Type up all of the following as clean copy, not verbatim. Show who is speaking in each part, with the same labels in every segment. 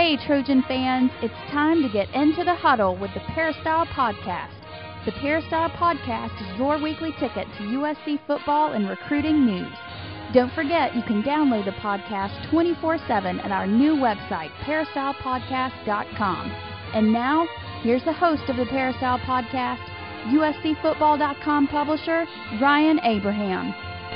Speaker 1: Hey, Trojan fans, it's time to get into the huddle with the Peristyle Podcast. The Peristyle Podcast is your weekly ticket to USC football and recruiting news. Don't forget, you can download the podcast 24/7 at our new website, peristylepodcast.com. And now, here's the host of the Peristyle Podcast, USCfootball.com publisher, Ryan Abraham.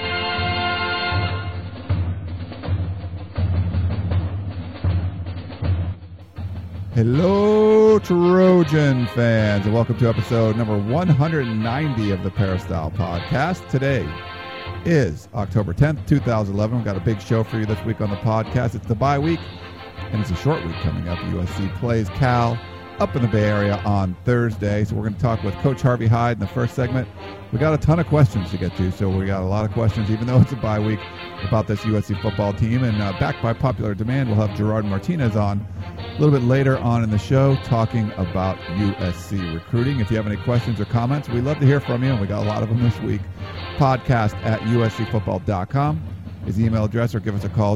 Speaker 2: Hello, Trojan fans, and welcome to episode number 190 of the Peristyle Podcast. Today is October 10th, 2011. We've got a big show for you this week on the podcast. It's the bye week, and it's a short week coming up. USC plays Cal up in the Bay Area on Thursday, so we're going to talk with Coach Harvey Hyde in the first segment. We got a ton of questions to get to, so we got a lot of questions, even though it's a bye week, about this USC football team. And back by popular demand, we'll have Gerard Martinez on a little bit later on in the show talking about USC recruiting. If you have any questions or comments, we'd love to hear from you, and we got a lot of them this week. Podcast at uscfootball.com is the email address, or give us a call,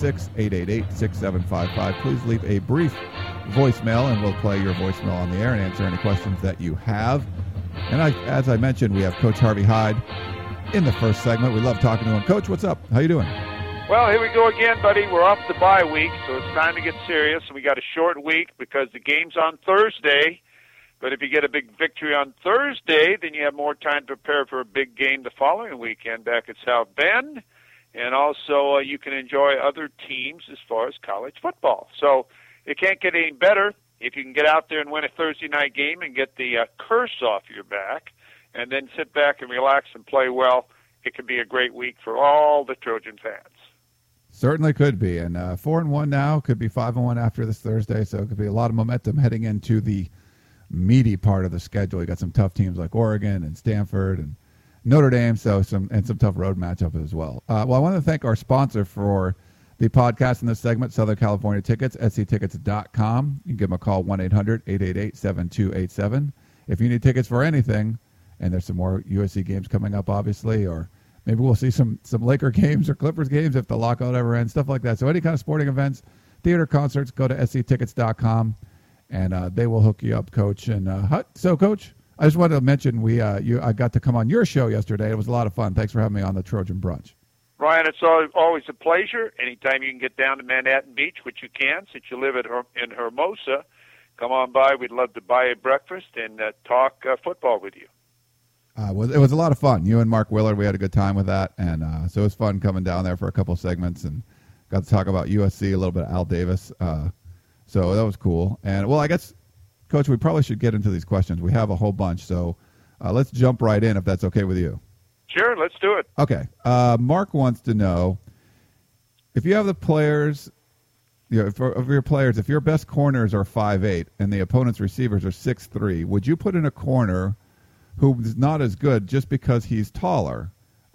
Speaker 2: 206-888-6755. Please leave a brief voicemail, and we'll play your voicemail on the air and answer any questions that you have. And as I mentioned, we have Coach Harvey Hyde in the first segment. We love talking to him. Coach, what's up? How you doing?
Speaker 3: Well, here we go again, buddy. We're off the bye week, so it's time to get serious. We got a short week because the game's on Thursday. But if you get a big victory on Thursday, then you have more time to prepare for a big game the following weekend back at South Bend. And also you can enjoy other teams as far as college football. So it can't get any better if you can get out there and win a Thursday night game and get the curse off your back and then sit back and relax and play well. It could be a great week for all the Trojan fans.
Speaker 2: Certainly could be. And 4-1 now, could be 5-1 after this Thursday. So it could be a lot of momentum heading into the meaty part of the schedule. You got some tough teams like Oregon and Stanford and Notre Dame, so some tough road matchup as well. Well, I want to thank our sponsor for the podcast in this segment, Southern California Tickets, sctickets.com. You can give them a call, 1-800-888-7287. If you need tickets for anything, and there's some more USC games coming up, obviously, or maybe we'll see some Laker games or Clippers games if the lockout ever ends, stuff like that. So any kind of sporting events, theater, concerts, go to sctickets.com, and they will hook you up, Coach. And so, Coach, I just wanted to mention I got to come on your show yesterday. It was a lot of fun. Thanks for having me on the Trojan Brunch.
Speaker 3: Ryan, it's always a pleasure. Anytime you can get down to Manhattan Beach, which you can since you live in Hermosa, come on by. We'd love to buy a breakfast and talk football with you.
Speaker 2: Well, it was a lot of fun. You and Mark Willard, we had a good time with that. And so it was fun coming down there for a couple segments and got to talk about USC, a little bit of Al Davis. So that was cool. And, well, I guess, Coach, we probably should get into these questions. We have a whole bunch. So let's jump right in if that's okay with you.
Speaker 3: Sure, let's do it.
Speaker 2: Okay. Mark wants to know, if you have the players, of your players, if your best corners are 5'8" and the opponent's receivers are 6'3", would you put in a corner who is not as good just because he's taller?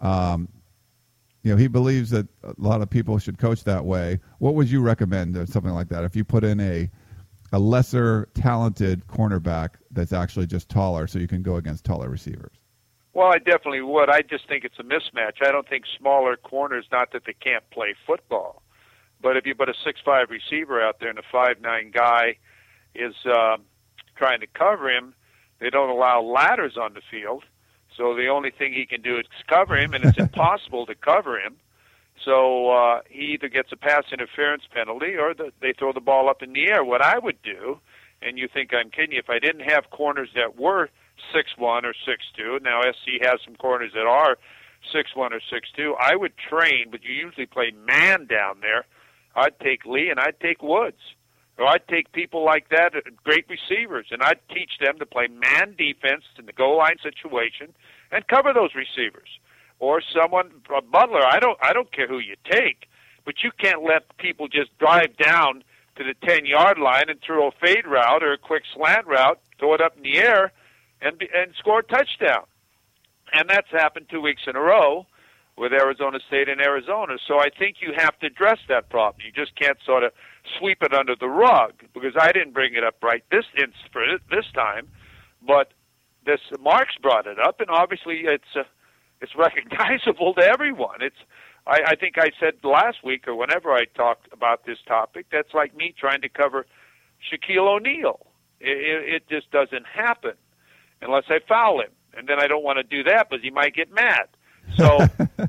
Speaker 2: He believes that a lot of people should coach that way. What would you recommend or something like that if you put in a lesser talented cornerback that's actually just taller so you can go against taller receivers?
Speaker 3: Well, I definitely would. I just think it's a mismatch. I don't think smaller corners, not that they can't play football, but if you put a 6'5" receiver out there and a 5'9" guy is trying to cover him, they don't allow ladders on the field, so the only thing he can do is cover him, and it's impossible to cover him. So he either gets a pass interference penalty or they throw the ball up in the air. What I would do, and you think I'm kidding you, if I didn't have corners that were 6'1" or 6'2", now SC has some corners that are 6'1" or 6'2", I would train, but you usually play man down there. I'd take Lee and I'd take Woods. Or I'd take people like that, great receivers, and I'd teach them to play man defense in the goal line situation and cover those receivers. Or someone, a Butler, I don't care who you take, but you can't let people just drive down to the 10-yard line and throw a fade route or a quick slant route, throw it up in the air, and score a touchdown. And that's happened 2 weeks in a row with Arizona State and Arizona. So I think you have to address that problem. You just can't sort of sweep it under the rug, because I didn't bring it up right this time, but Mark's brought it up, and obviously it's recognizable to everyone. It's I think I said last week or whenever I talked about this topic, that's like me trying to cover Shaquille O'Neal. It just doesn't happen unless I foul him. And then I don't want to do that because he might get mad. So,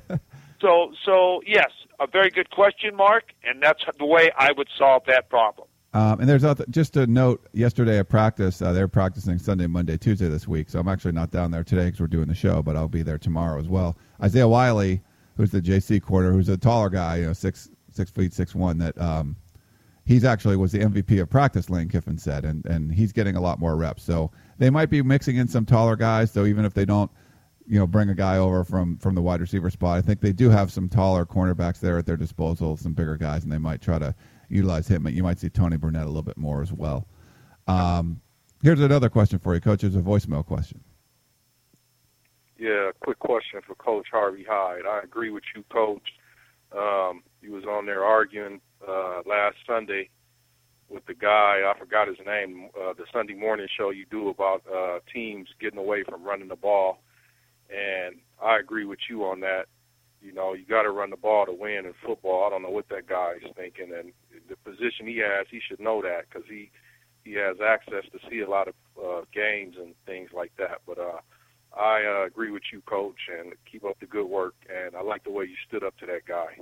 Speaker 3: so yes, a very good question, Mark, and that's the way I would solve that problem.
Speaker 2: And there's just a note, yesterday at practice, they're practicing Sunday, Monday, Tuesday this week, so I'm actually not down there today because we're doing the show, but I'll be there tomorrow as well. Isaiah Wiley, who's the JC corner, who's a taller guy, 6 feet 6'1", that he's actually was the MVP of practice, Lane Kiffin said, and he's getting a lot more reps. So they might be mixing in some taller guys, so even if they don't bring a guy over from the wide receiver spot, I think they do have some taller cornerbacks there at their disposal, some bigger guys, and they might try to utilize him. You might see Tony Burnett a little bit more as well. Here's another question for you, Coach. It's a voicemail question.
Speaker 4: Yeah, quick question for Coach Harvey Hyde. I agree with you, Coach. You was on there arguing last Sunday with the guy, I forgot his name, the Sunday morning show you do about teams getting away from running the ball. And I agree with you on that. You got to run the ball to win in football. I don't know what that guy is thinking. And the position he has, he should know that because he has access to see a lot of games and things like that. But I agree with you, Coach, and keep up the good work. And I like the way you stood up to that guy.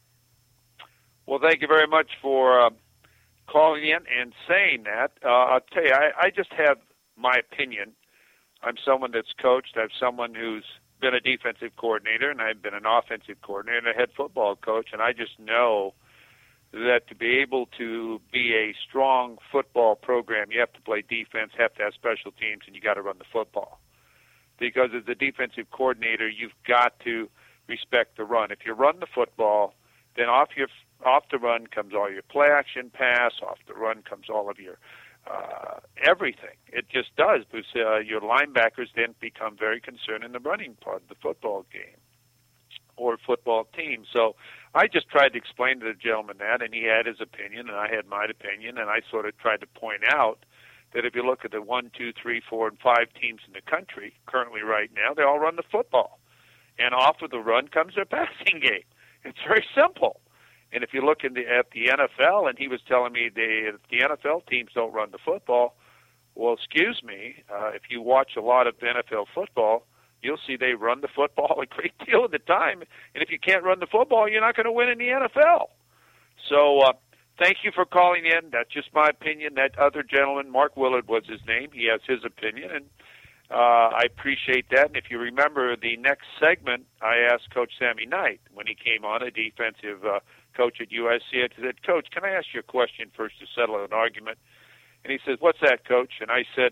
Speaker 3: Well, thank you very much for calling in and saying that. I'll tell you, I just have my opinion. I'm someone that's coached. I'm someone who's been a defensive coordinator, and I've been an offensive coordinator and a head football coach, and I just know that to be able to be a strong football program, you have to play defense, have to have special teams, and you got to run the football. Because as a defensive coordinator, you've got to respect the run. If you run the football, then off the run comes all your play action pass, off the run comes all of your everything. It just does, because your linebackers then become very concerned in the running part of the football game or football team. So I just tried to explain to the gentleman that, and he had his opinion, and I had my opinion, and I sort of tried to point out that if you look at the 1, 2, 3, 4, and 5 teams in the country currently right now, they all run the football. And off of the run comes their passing game. It's very simple. And if you look at the NFL, and he was telling me the NFL teams don't run the football, well, excuse me, if you watch a lot of NFL football, you'll see they run the football a great deal of the time. And if you can't run the football, you're not going to win in the NFL. So thank you for calling in. That's just my opinion. That other gentleman, Mark Willard was his name. He has his opinion, and I appreciate that. And if you remember the next segment, I asked Coach Sammy Knight when he came on, a defensive coach at USC. I said, Coach, can I ask you a question first to settle an argument? And he says, what's that, Coach? And I said,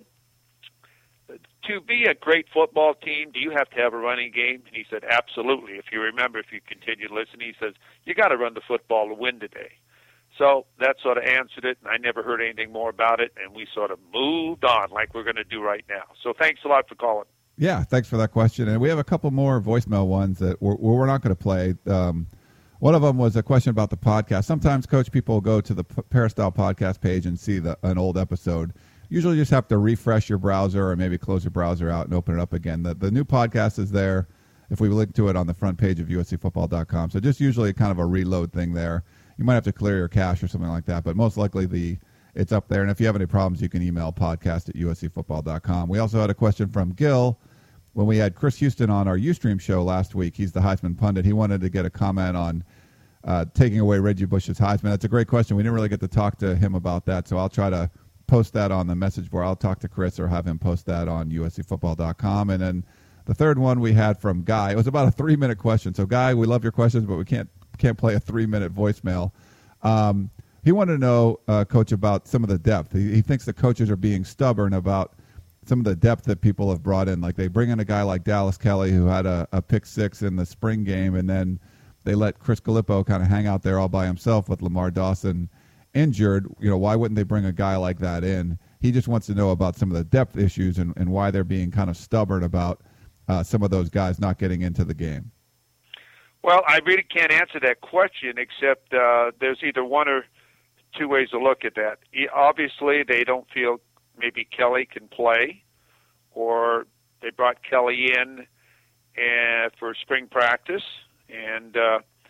Speaker 3: to be a great football team, do you have to have a running game? And he said, absolutely. If you remember, if you continue to listen, he says, you got to run the football to win today. So that sort of answered it, and I never heard anything more about it, and we sort of moved on like we're going to do right now. So thanks a lot for calling.
Speaker 2: Yeah, thanks for that question. And we have a couple more voicemail ones that we're not going to play. One of them was a question about the podcast. Sometimes, Coach, people go to the Peristyle podcast page and see an old episode. Usually you just have to refresh your browser or maybe close your browser out and open it up again. The new podcast is there if we link to it on the front page of uscfootball.com. So just usually kind of a reload thing there. You might have to clear your cache or something like that, but most likely it's up there. And if you have any problems, you can email podcast@uscfootball.com. We also had a question from Gil when we had Chris Houston on our Ustream show last week. He's the Heisman pundit. He wanted to get a comment on taking away Reggie Bush's Heisman. That's a great question. We didn't really get to talk to him about that, so I'll try to post that on the message board. I'll talk to Chris or have him post that on uscfootball.com. And then the third one we had from Guy. It was about a 3-minute question. So, Guy, we love your questions, but we can't play a 3-minute voicemail. He wanted to know, Coach, about some of the depth. He thinks the coaches are being stubborn about some of the depth that people have brought in. Like they bring in a guy like Dallas Kelly who had a pick 6 in the spring game, and then they let Chris Gallipo kind of hang out there all by himself with Lamar Dawson injured. Why wouldn't they bring a guy like that in? He just wants to know about some of the depth issues and why they're being kind of stubborn about some of those guys not getting into the game.
Speaker 3: Well, I really can't answer that question except there's either one or two ways to look at that. Obviously, they don't feel maybe Kelly can play, or they brought Kelly in for spring practice, and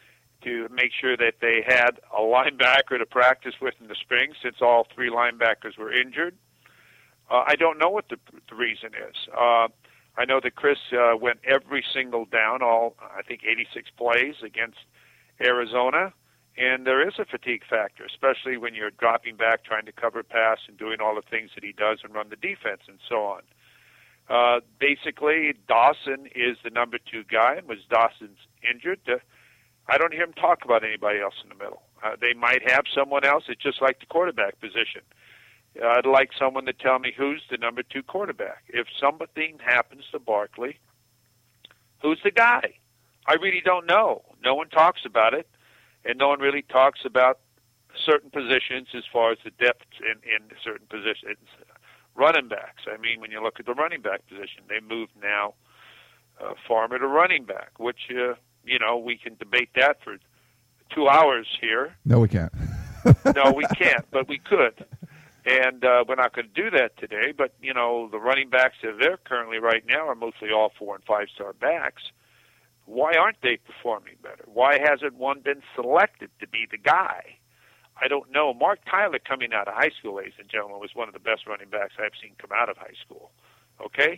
Speaker 3: to make sure that they had a linebacker to practice with in the spring, since all three linebackers were injured. I don't know what the reason is. I know that Chris went every single down, I think 86 plays against Arizona, and there is a fatigue factor, especially when you're dropping back, trying to cover pass, and doing all the things that he does and run the defense and so on. Basically, Dawson is the number 2 guy, and was Dawson's injured, I don't hear him talk about anybody else in the middle. They might have someone else. It's just like the quarterback position. I'd like someone to tell me who's the number 2 quarterback. If something happens to Barkley, who's the guy? I really don't know. No one talks about it, and no one really talks about certain positions as far as the depth in certain positions. Running backs. I mean, when you look at the running back position, they moved now Farmer to running back, which, we can debate that for 2 hours here.
Speaker 2: No, we can't.
Speaker 3: No, we can't, but we could. And we're not going to do that today. But, the running backs that are there currently right now are mostly all 4- and 5-star backs. Why aren't they performing better? Why hasn't one been selected to be the guy? I don't know. Mark Tyler, coming out of high school, ladies and gentlemen, was one of the best running backs I've seen come out of high school. Okay?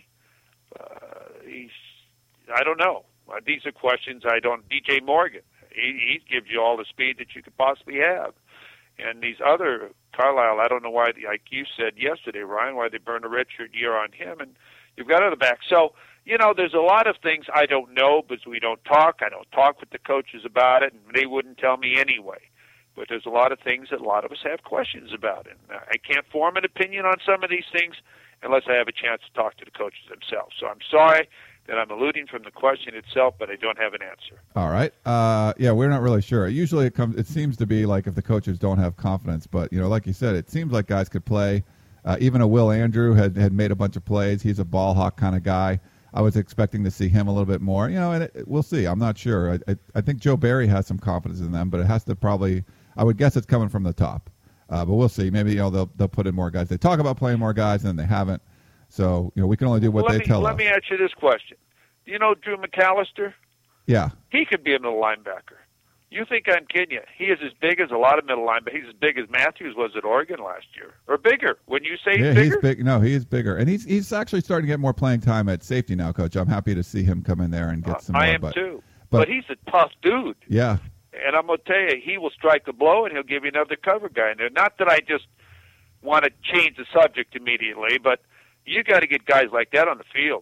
Speaker 3: I don't know. These are questions I don't. DJ Morgan, he gives you all the speed that you could possibly have. And these other, Carlisle, I don't know why, like you said yesterday, Ryan, why they burned a redshirt year on him, and you've got other backs. So, there's a lot of things I don't know because we don't talk. I don't talk with the coaches about it, and they wouldn't tell me anyway. But there's a lot of things that a lot of us have questions about, and I can't form an opinion on some of these things unless I have a chance to talk to the coaches themselves. So I'm sorry that I'm alluding from the question itself, but I don't have an answer.
Speaker 2: All right. Yeah, we're not really sure. Usually it seems to be like if the coaches don't have confidence, but, like you said, it seems like guys could play. Even a Will Andrew had made a bunch of plays. He's a ball hawk kind of guy. I was expecting to see him a little bit more, and we'll see. I'm not sure. I think Joe Barry has some confidence in them, but it has to probably, I would guess it's coming from the top. But we'll see. Maybe, they'll put in more guys. They talk about playing more guys, and they haven't. So, we can only do what they tell us.
Speaker 3: Let me ask you this question. Do you know Drew McAllister?
Speaker 2: Yeah.
Speaker 3: He could be a middle linebacker. You think I'm kidding you? He is as big as a lot of middle linebackers. He's as big as Matthews was at Oregon last year. Or bigger. When you say he's bigger?
Speaker 2: He's big. No, he is bigger. And he's actually starting to get more playing time at safety now, Coach. I'm happy to see him come in there and get some more.
Speaker 3: I am too. But he's a tough dude.
Speaker 2: Yeah.
Speaker 3: And I'm going to tell you, he will strike a blow, and he'll give you another cover guy in there. Not that I just want to change the subject immediately, but you got to get guys like that on the field.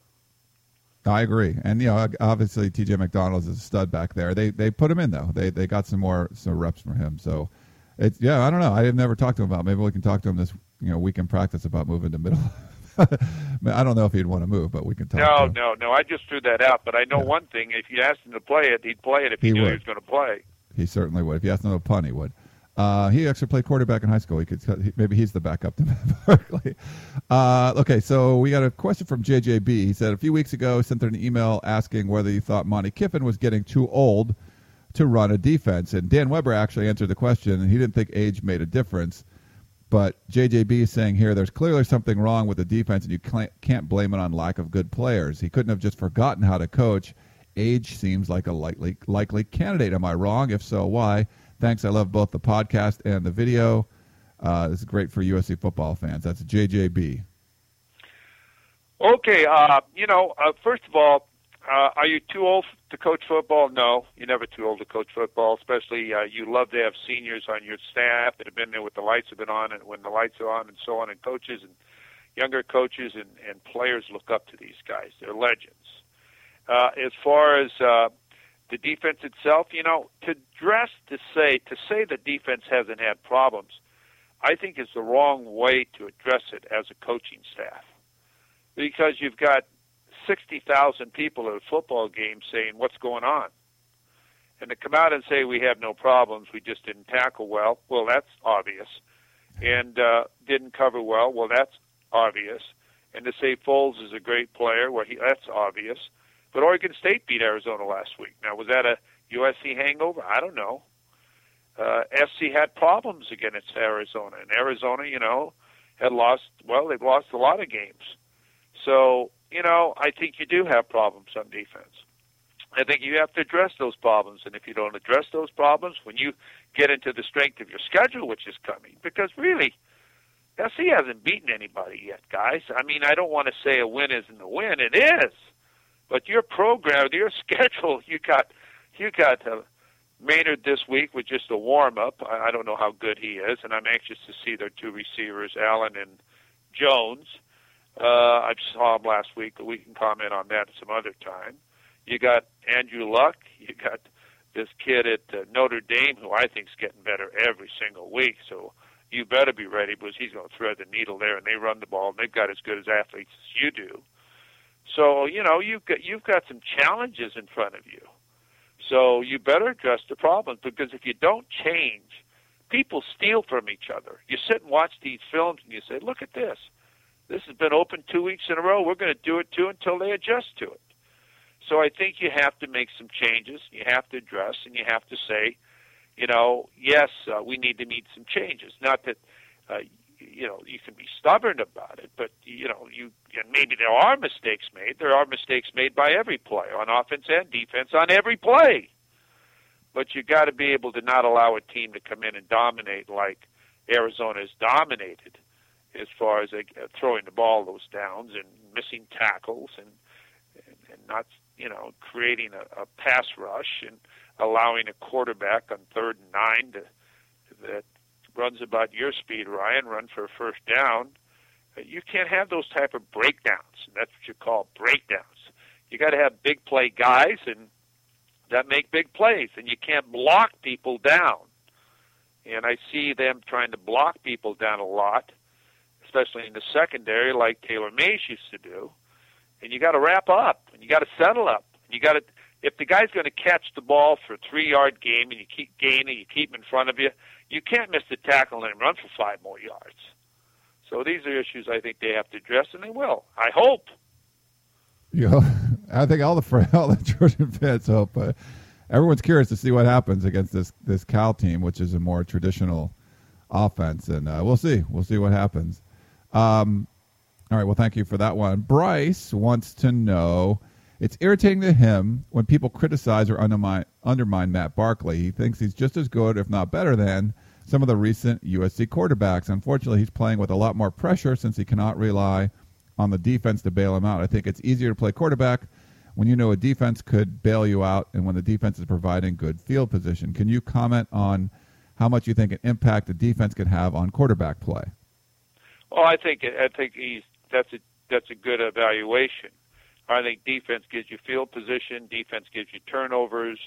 Speaker 2: I agree. And, obviously T.J. McDonald is a stud back there. They put him in, though. They got some reps from him. So, I don't know. I have never talked to him about it. Maybe we can talk to him this week in practice about moving to middle. I don't know if he'd want to move, but we can talk to him.
Speaker 3: No. I just threw that out. But I know one thing. If you asked him to play it, he'd play it if he knew he was going to play.
Speaker 2: He certainly would. If you asked him to punt, he would. He actually played quarterback in high school. Maybe he's the backup to Barkley. Okay, so we got a question from JJB. He said a few weeks ago, sent an email asking whether he thought Monty Kiffin was getting too old to run a defense. And Dan Weber actually answered the question, and he didn't think age made a difference. But JJB is saying here there's clearly something wrong with the defense, and you can't blame it on lack of good players. He couldn't have just forgotten how to coach. Age seems like a likely candidate. Am I wrong? If so, why? Thanks. I love both the podcast and the video. This is great for USC football fans. That's JJB.
Speaker 3: Okay. First of all, are you too old to coach football? No, you're never too old to coach football, especially you love to have seniors on your staff that have been there with the lights have been on and when the lights are on and so on, and coaches and younger coaches and players look up to these guys. They're legends. As far as the defense itself, to say the defense hasn't had problems, I think is the wrong way to address it as a coaching staff. Because you've got 60,000 people at a football game saying, what's going on? And to come out and say we have no problems, we just didn't tackle well, that's obvious. And didn't cover well, that's obvious. And to say Foles is a great player, that's obvious. But Oregon State beat Arizona last week. Now, was that a USC hangover? I don't know. SC had problems against Arizona. And Arizona, had lost, they've lost a lot of games. So, I think you do have problems on defense. I think you have to address those problems. And if you don't address those problems, when you get into the strength of your schedule, which is coming, because really, SC hasn't beaten anybody yet, guys. I mean, I don't want to say a win isn't a win. It is. But your program, your schedule, you got Maynard this week with just a warm-up. I don't know how good he is, and I'm anxious to see their two receivers, Allen and Jones. I saw him last week, but we can comment on that some other time. You got Andrew Luck. You got this kid at Notre Dame who I think is getting better every single week. So you better be ready because he's going to thread the needle there, and they run the ball, and they've got as good as athletes as you do. So, you know, you've got some challenges in front of you. So you better address the problems, because if you don't change, people steal from each other. You sit and watch these films and you say, look at this. This has been open 2 weeks in a row. We're going to do it too until they adjust to it. So I think you have to make some changes. You have to address, and you have to say, you know, yes, we need to meet some changes. Not that, you know, you can be stubborn about it, but, you know, and maybe there are mistakes made. There are mistakes made by every player, on offense and defense, on every play. But you got to be able to not allow a team to come in and dominate like Arizona has dominated, as far as throwing the ball those downs and missing tackles and not, you know, creating a pass rush and allowing a quarterback on 3rd and 9 that runs about your speed, Ryan, run for a first down. You can't have those type of breakdowns. And that's what you call breakdowns. You got to have big play guys and that make big plays, and you can't block people down. And I see them trying to block people down a lot, especially in the secondary, like Taylor Mays used to do. And you got to wrap up, and you got to settle up. You got to, if the guy's going to catch the ball for a 3-yard game, and you keep gaining, you keep him in front of you, you can't miss the tackle and run for 5 more yards. So these are issues I think they have to address, and they will. I hope.
Speaker 2: You know, I think all the Trojan fans hope, but everyone's curious to see what happens against this Cal team, which is a more traditional offense, and we'll see. We'll see what happens. All right, well, thank you for that one. Bryce wants to know, it's irritating to him when people criticize or undermine Matt Barkley. He thinks he's just as good, if not better than, some of the recent USC quarterbacks. Unfortunately, he's playing with a lot more pressure since he cannot rely on the defense to bail him out. I think it's easier to play quarterback when you know a defense could bail you out and when the defense is providing good field position. Can you comment on how much you think an impact the defense could have on quarterback play?
Speaker 3: Well, I think that's a good evaluation. I think defense gives you field position, defense gives you turnovers,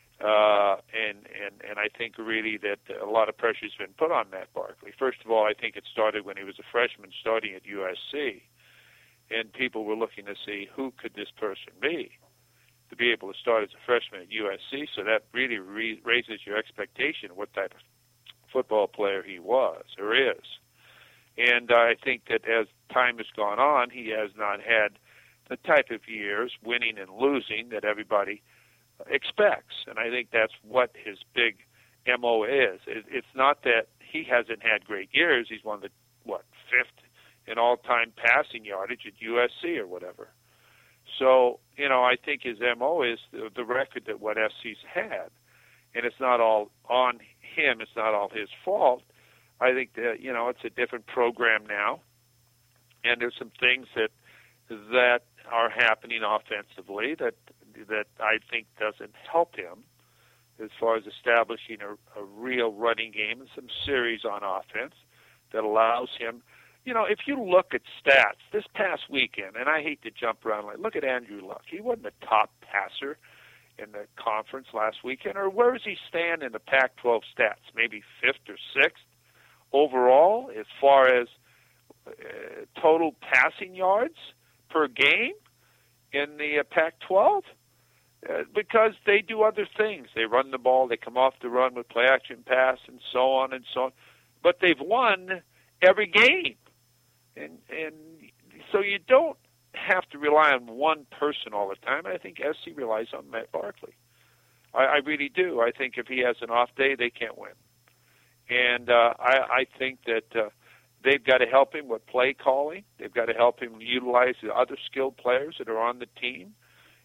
Speaker 3: and I think really that a lot of pressure has been put on Matt Barkley. First of all, I think it started when he was a freshman starting at USC, and people were looking to see who could this person be to be able to start as a freshman at USC. So that really raises your expectation of what type of football player he was or is. And I think that as time has gone on, he has not had the type of years, winning and losing, that everybody expects. And I think that's what his big MO is. It's not that he hasn't had great years. He's one of the, 5th in all-time passing yardage at USC or whatever. So, you know, I think his MO is the record that what SC's had. And it's not all on him. It's not all his fault. I think that, you know, it's a different program now, and there's some things that are happening offensively that I think doesn't help him as far as establishing a real running game and some series on offense that allows him. You know, if you look at stats this past weekend, and I hate to jump around, like look at Andrew Luck. He wasn't a top passer in the conference last weekend, or where does he stand in the Pac-12 stats? Maybe 5th or 6th overall as far as total passing yards per game in the Pac-12, because they do other things. They run the ball, they come off the run with play-action pass, and so on and so on. But they've won every game. And so you don't have to rely on one person all the time. I think SC relies on Matt Barkley. I really do. I think if he has an off day, they can't win. And I think that they've got to help him with play calling. They've got to help him utilize the other skilled players that are on the team.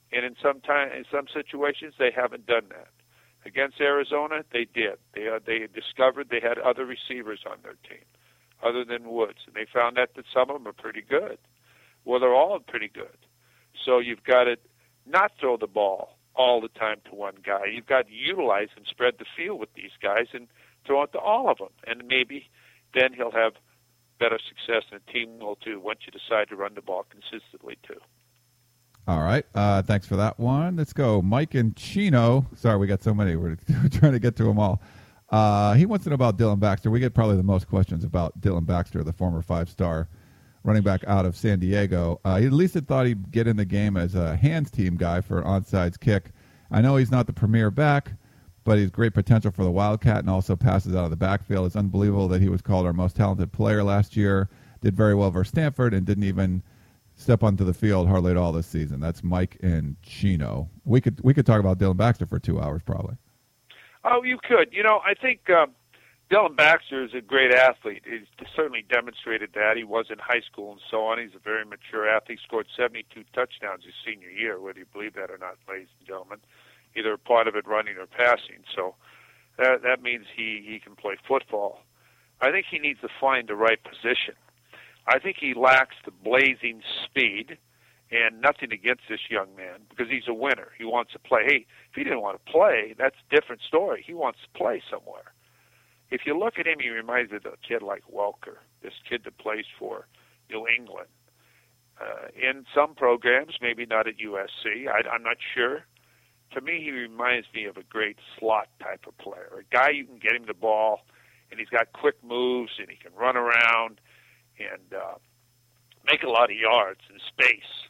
Speaker 3: And in some situations, they haven't done that. Against Arizona, they did. They discovered they had other receivers on their team other than Woods, and they found that some of them are pretty good. Well, they're all pretty good. So you've got to not throw the ball all the time to one guy. You've got to utilize and spread the field with these guys and throw it to all of them. And maybe then he'll have better success, and the team will too once you decide to run the ball consistently too.
Speaker 2: All right. Thanks for that one. Let's go. Mike and Chino. Sorry, we got so many. We're trying to get to them all. He wants to know about Dylan Baxter. We get probably the most questions about Dylan Baxter, the former 5-star running back out of San Diego. He at least had thought he'd get in the game as a hands team guy for an onside kick. I know he's not the premier back, but he's great potential for the Wildcat and also passes out of the backfield. It's unbelievable that he was called our most talented player last year, did very well versus Stanford, and didn't even step onto the field hardly at all this season. That's Mike and Chino. We could talk about Dylan Baxter for 2 hours probably.
Speaker 3: Oh, you could. I think Dylan Baxter is a great athlete. He's certainly demonstrated that. He was in high school and so on. He's a very mature athlete. He scored 72 touchdowns his senior year, whether you believe that or not, ladies and gentlemen. Either part of it running or passing. So that means he can play football. I think he needs to find the right position. I think he lacks the blazing speed, and nothing against this young man because he's a winner. He wants to play. Hey, if he didn't want to play, that's a different story. He wants to play somewhere. If you look at him, he reminds me of a kid like Welker, this kid that plays for New England. In some programs, maybe not at USC. I'm not sure. To me, he reminds me of a great slot type of player, a guy you can get him the ball, and he's got quick moves, and he can run around and make a lot of yards in space.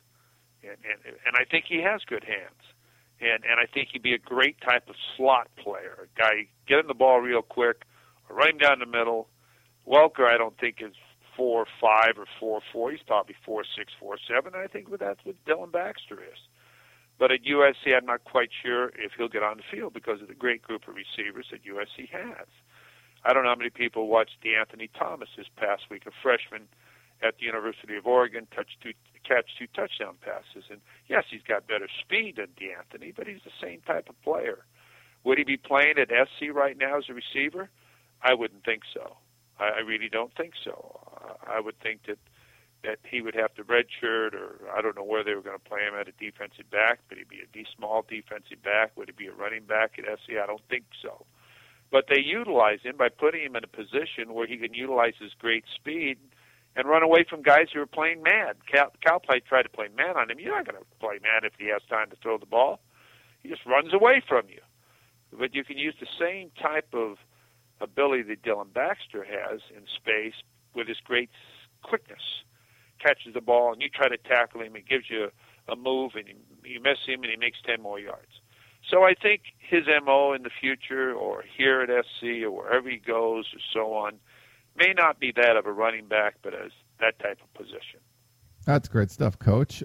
Speaker 3: And I think he has good hands. And I think he'd be a great type of slot player, a guy, get him the ball real quick, or run him down the middle. Welker, I don't think is 4'5" or 4'4". He's probably 4'6", 4'7". I think that's what Dylan Baxter is. But at USC, I'm not quite sure if he'll get on the field because of the great group of receivers that USC has. I don't know how many people watched DeAnthony Thomas this past week, a freshman at the University of Oregon, catch two touchdown passes. And yes, he's got better speed than DeAnthony, but he's the same type of player. Would he be playing at SC right now as a receiver? I wouldn't think so. I really don't think so. I would think that he would have to redshirt, or I don't know where they were going to play him at a defensive back, but he'd be a small defensive back. Would he be a running back at SC? I don't think so. But they utilize him by putting him in a position where he can utilize his great speed and run away from guys who are playing man. Cal tried to play man on him. You're not going to play man if he has time to throw the ball. He just runs away from you. But you can use the same type of ability that Dylan Baxter has in space with his great quickness. Catches the ball, and you try to tackle him. He gives you a move, and you miss him, and he makes 10 more yards. So I think his MO in the future, or here at SC, or wherever he goes, or so on, may not be that of a running back, but as that type of position.
Speaker 2: That's great stuff, Coach.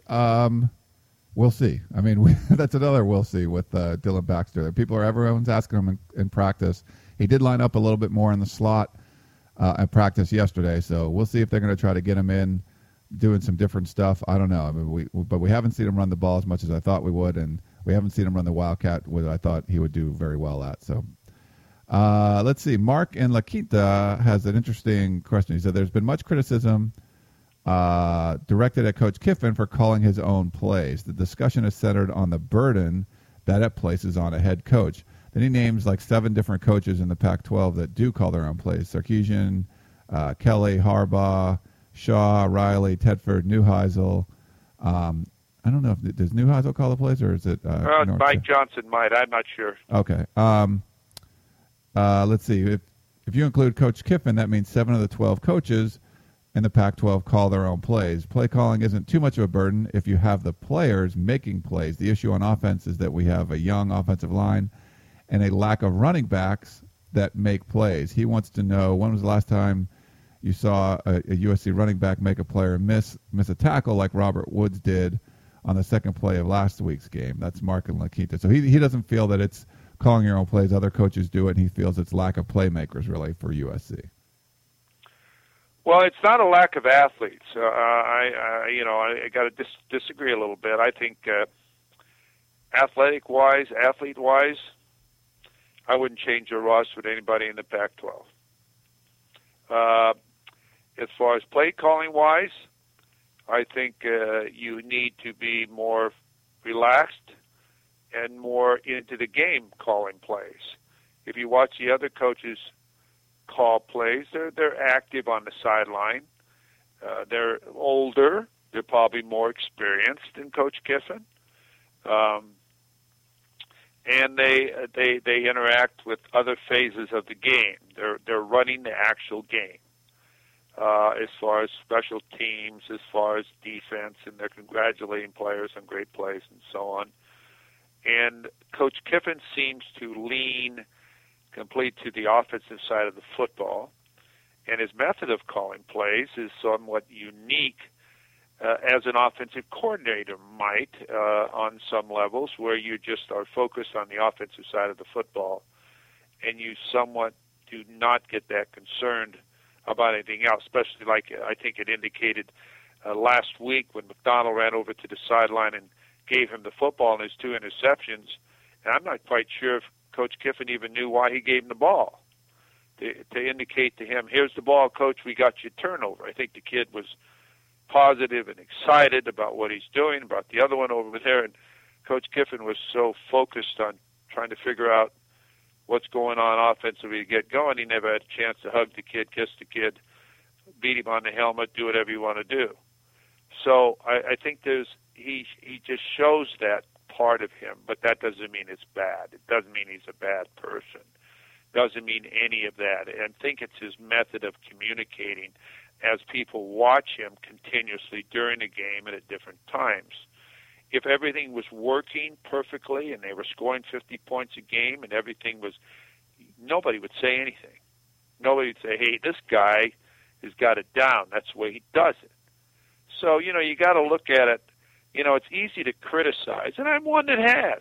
Speaker 2: We'll see. I mean, that's another we'll see with Dylan Baxter. Everyone's asking him in practice. He did line up a little bit more in the slot at practice yesterday, so we'll see if they're going to try to get him in doing some different stuff. I don't know. I mean, but we haven't seen him run the ball as much as I thought we would, and we haven't seen him run the Wildcat, which I thought he would do very well at. So let's see. Mark in La Quinta has an interesting question. He said there's been much criticism directed at Coach Kiffin for calling his own plays. The discussion is centered on the burden that it places on a head coach. Then he names like 7 different coaches in the Pac-12 that do call their own plays. Sarkisian, Kelly, Harbaugh, Shaw, Riley, Tedford, Neuheisel. I don't know if does Neuheisel call the plays, or is it
Speaker 3: Mike Johnson might. I'm not sure.
Speaker 2: Okay. Let's see. If you include Coach Kiffin, that means 7 of the 12 coaches in the Pac-12 call their own plays. Play calling isn't too much of a burden if you have the players making plays. The issue on offense is that we have a young offensive line and a lack of running backs that make plays. He wants to know, when was the last time you saw a USC running back make a player miss a tackle like Robert Woods did on the second play of last week's game? That's Mark in La Quinta. So he doesn't feel that it's calling your own plays. Other coaches do it, and he feels it's lack of playmakers, really, for USC.
Speaker 3: Well, it's not a lack of athletes. I got to disagree a little bit. I think Athletic-wise, athlete-wise, I wouldn't change your roster with anybody in the Pac-12. As far as play calling-wise, I think you need to be more relaxed and more into the game calling plays. If you watch the other coaches call plays, they're active on the sideline. They're older. They're probably more experienced than Coach Kiffin. And they interact with other phases of the game. They're running the actual game. As far as special teams, as far as defense, and they're congratulating players on great plays and so on. And Coach Kiffin seems to lean complete to the offensive side of the football, and his method of calling plays is somewhat unique as an offensive coordinator might on some levels, where you just are focused on the offensive side of the football, and you somewhat do not get that concerned about anything else, especially like I think it indicated last week when McDonald ran over to the sideline and gave him the football and his 2 interceptions. And I'm not quite sure if Coach Kiffin even knew why he gave him the ball, to indicate to him, here's the ball, Coach, we got you turnover. I think the kid was positive and excited about what he's doing, about the other one over there, and Coach Kiffin was so focused on trying to figure out what's going on offensively to get going, he never had a chance to hug the kid, kiss the kid, beat him on the helmet, do whatever you want to do. So I think he just shows that part of him, but that doesn't mean it's bad. It doesn't mean he's a bad person. Doesn't mean any of that. And I think it's his method of communicating as people watch him continuously during the game and at different times. If everything was working perfectly and they were scoring 50 points a game and everything was, nobody would say anything. Nobody would say, hey, this guy has got it down. That's the way he does it. So, you got to look at it. It's easy to criticize, and I'm one that has,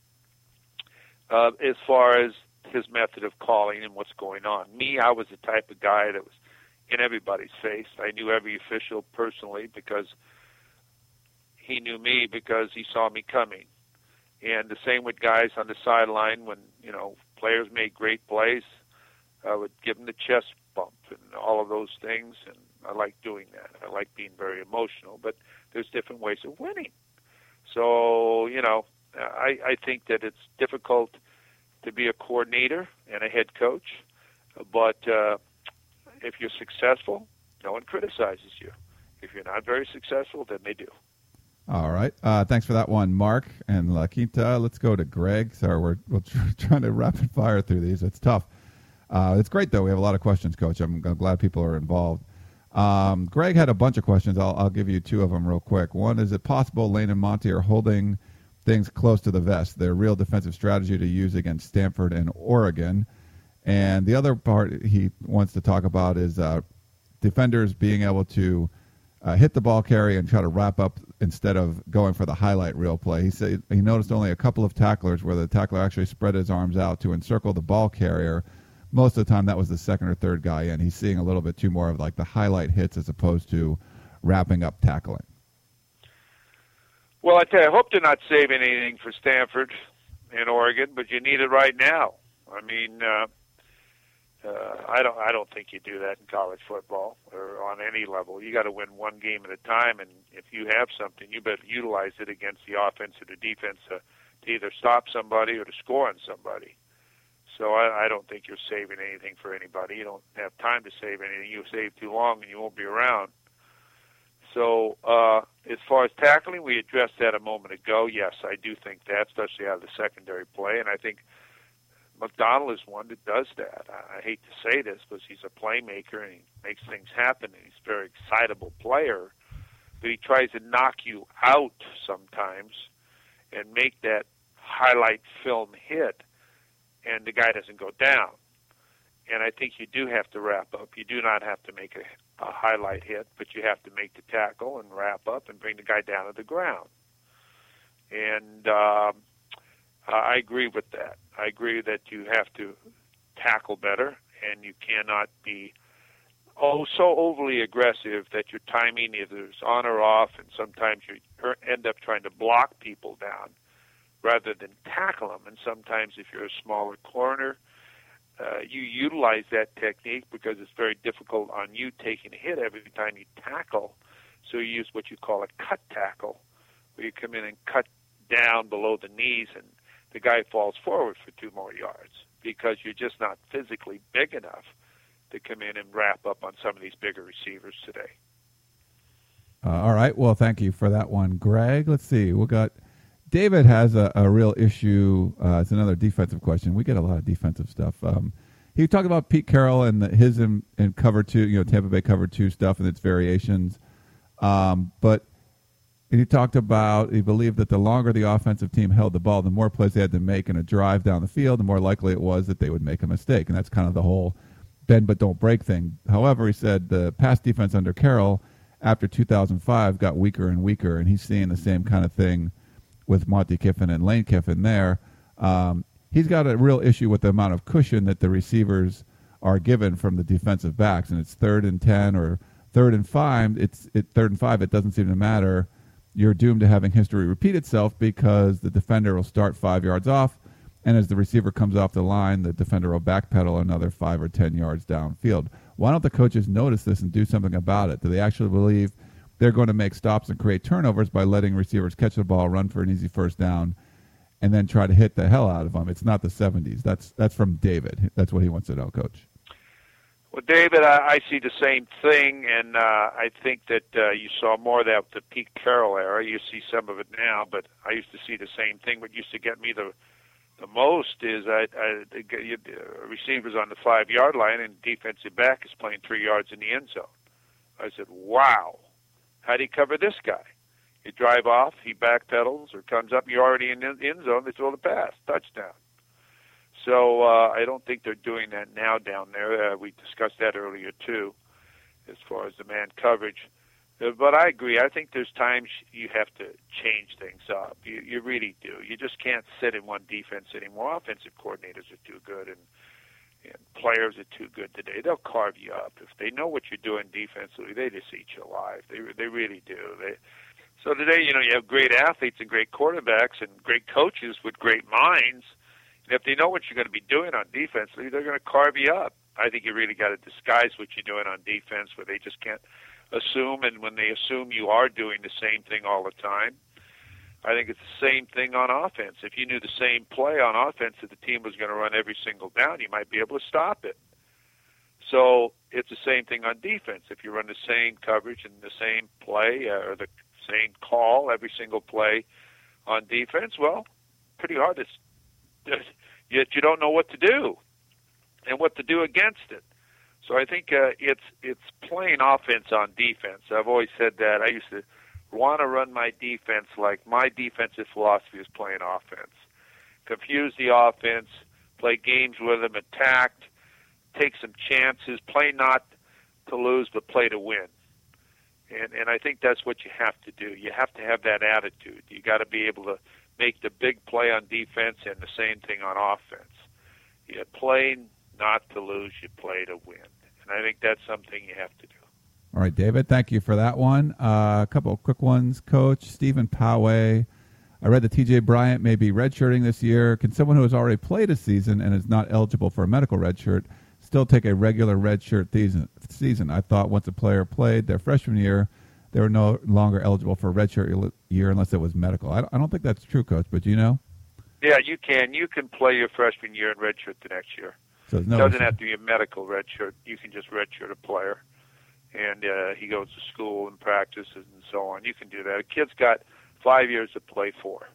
Speaker 3: as far as his method of calling and what's going on. Me, I was the type of guy that was in everybody's face. I knew every official personally because he knew me because he saw me coming. And the same with guys on the sideline when, players made great plays. I would give them the chest bump and all of those things, and I like doing that. I like being very emotional, but there's different ways of winning. So, I think that it's difficult to be a coordinator and a head coach, but if you're successful, no one criticizes you. If you're not very successful, then they do.
Speaker 2: All right. Thanks for that one, Mark and La Quinta. Let's go to Greg. Sorry, we're trying to rapid fire through these. It's tough. It's great, though. We have a lot of questions, Coach. I'm glad people are involved. Greg had a bunch of questions. I'll give you 2 of them real quick. One, is it possible Lane and Monty are holding things close to the vest, their real defensive strategy to use against Stanford and Oregon? And the other part he wants to talk about is defenders being able to hit the ball carry and try to wrap up instead of going for the highlight reel play. He said he noticed only a couple of tacklers where the tackler actually spread his arms out to encircle the ball carrier. Most of the time that was the second or third guy in. He's seeing a little bit too more of like the highlight hits as opposed to wrapping up tackling.
Speaker 3: Well, I tell you, I hope they're not saving anything for Stanford and Oregon, but you need it right now. I mean, I don't think you do that in college football or on any level. You got to win one game at a time, and if you have something, you better utilize it against the offense or the defense to either stop somebody or to score on somebody. So I don't think you're saving anything for anybody. You don't have time to save anything. You save too long and you won't be around. So as far as tackling, we addressed that a moment ago. Yes, I do think that, especially out of the secondary play, and I think McDonald is one that does that. I hate to say this, but he's a playmaker and he makes things happen, and he's a very excitable player, but he tries to knock you out sometimes and make that highlight film hit, and the guy doesn't go down. And I think you do have to wrap up. You do not have to make a highlight hit, but you have to make the tackle and wrap up and bring the guy down to the ground. And I agree with that. I agree that you have to tackle better, and you cannot be so overly aggressive that your timing either is on or off, and sometimes you end up trying to block people down rather than tackle them. And sometimes if you're a smaller corner, you utilize that technique because it's very difficult on you taking a hit every time you tackle. So you use what you call a cut tackle, where you come in and cut down below the knees and the guy falls forward for 2 more yards because you're just not physically big enough to come in and wrap up on some of these bigger receivers today.
Speaker 2: All right. Well, thank you for that one, Greg. Let's see. We got David has a real issue. It's another defensive question. We get a lot of defensive stuff. He talked about Pete Carroll and his in cover 2, Tampa Bay cover 2 stuff and its variations. But he talked about he believed that the longer the offensive team held the ball, the more plays they had to make in a drive down the field, the more likely it was that they would make a mistake. And that's kind of the whole bend but don't break thing. However, he said the pass defense under Carroll after 2005 got weaker and weaker, and he's seeing the same kind of thing with Monty Kiffin and Lane Kiffin there. He's got a real issue with the amount of cushion that the receivers are given from the defensive backs, and it's 3rd and 10 or 3rd and 5. It's 3rd and 5. It doesn't seem to matter. You're doomed to having history repeat itself because the defender will start 5 yards off, and as the receiver comes off the line, the defender will backpedal another 5 or 10 yards downfield. Why don't the coaches notice this and do something about it? Do they actually believe they're going to make stops and create turnovers by letting receivers catch the ball, run for an easy first down, and then try to hit the hell out of them? It's not the 70s. That's from David. That's what he wants to know, Coach.
Speaker 3: Well, David, I see the same thing, and I think that you saw more of that with the Pete Carroll era. You see some of it now, but I used to see the same thing. What used to get me the most is receivers on the 5-yard line and defensive back is playing 3 yards in the end zone. I said, wow, how do you cover this guy? You drive off, he backpedals or comes up, you're already in the end zone, they throw the pass, touchdown. So I don't think they're doing that now down there. We discussed that earlier, too, as far as the man coverage. But I agree. I think there's times you have to change things up. You really do. You just can't sit in one defense anymore. Offensive coordinators are too good, and players are too good today. They'll carve you up. If they know what you're doing defensively, they just eat you alive. They really do. So today, you have great athletes and great quarterbacks and great coaches with great minds. And if they know what you're going to be doing on defense, they're going to carve you up. I think you really got to disguise what you're doing on defense where they just can't assume, and when they assume you are doing the same thing all the time. I think it's the same thing on offense. If you knew the same play on offense that the team was going to run every single down, you might be able to stop it. So it's the same thing on defense. If you run the same coverage and the same play or the same call every single play on defense, well, pretty hard to yet you don't know what to do and what to do against it. So I think it's playing offense on defense. I've always said that. I used to want to run my defense like my defensive philosophy is playing offense. Confuse the offense, play games with them, attack, take some chances, play not to lose but play to win. And I think that's what you have to do. You have to have that attitude. You got to be able to make the big play on defense and the same thing on offense. You play not to lose, you play to win. And I think that's something you have to do.
Speaker 2: All right, David, thank you for that one. A couple of quick ones. Coach Stephen Poway, I read that T.J. Bryant may be redshirting this year. Can someone who has already played a season and is not eligible for a medical redshirt still take a regular redshirt season? I thought once a player played their freshman year, they were no longer eligible for a redshirt year unless it was medical. I don't think that's true, Coach, but do you know?
Speaker 3: Yeah, you can. You can play your freshman year and redshirt the next year. So it doesn't have to be a medical redshirt. You can just redshirt a player, and he goes to school and practices and so on. You can do that. A kid's got 5 years to play for.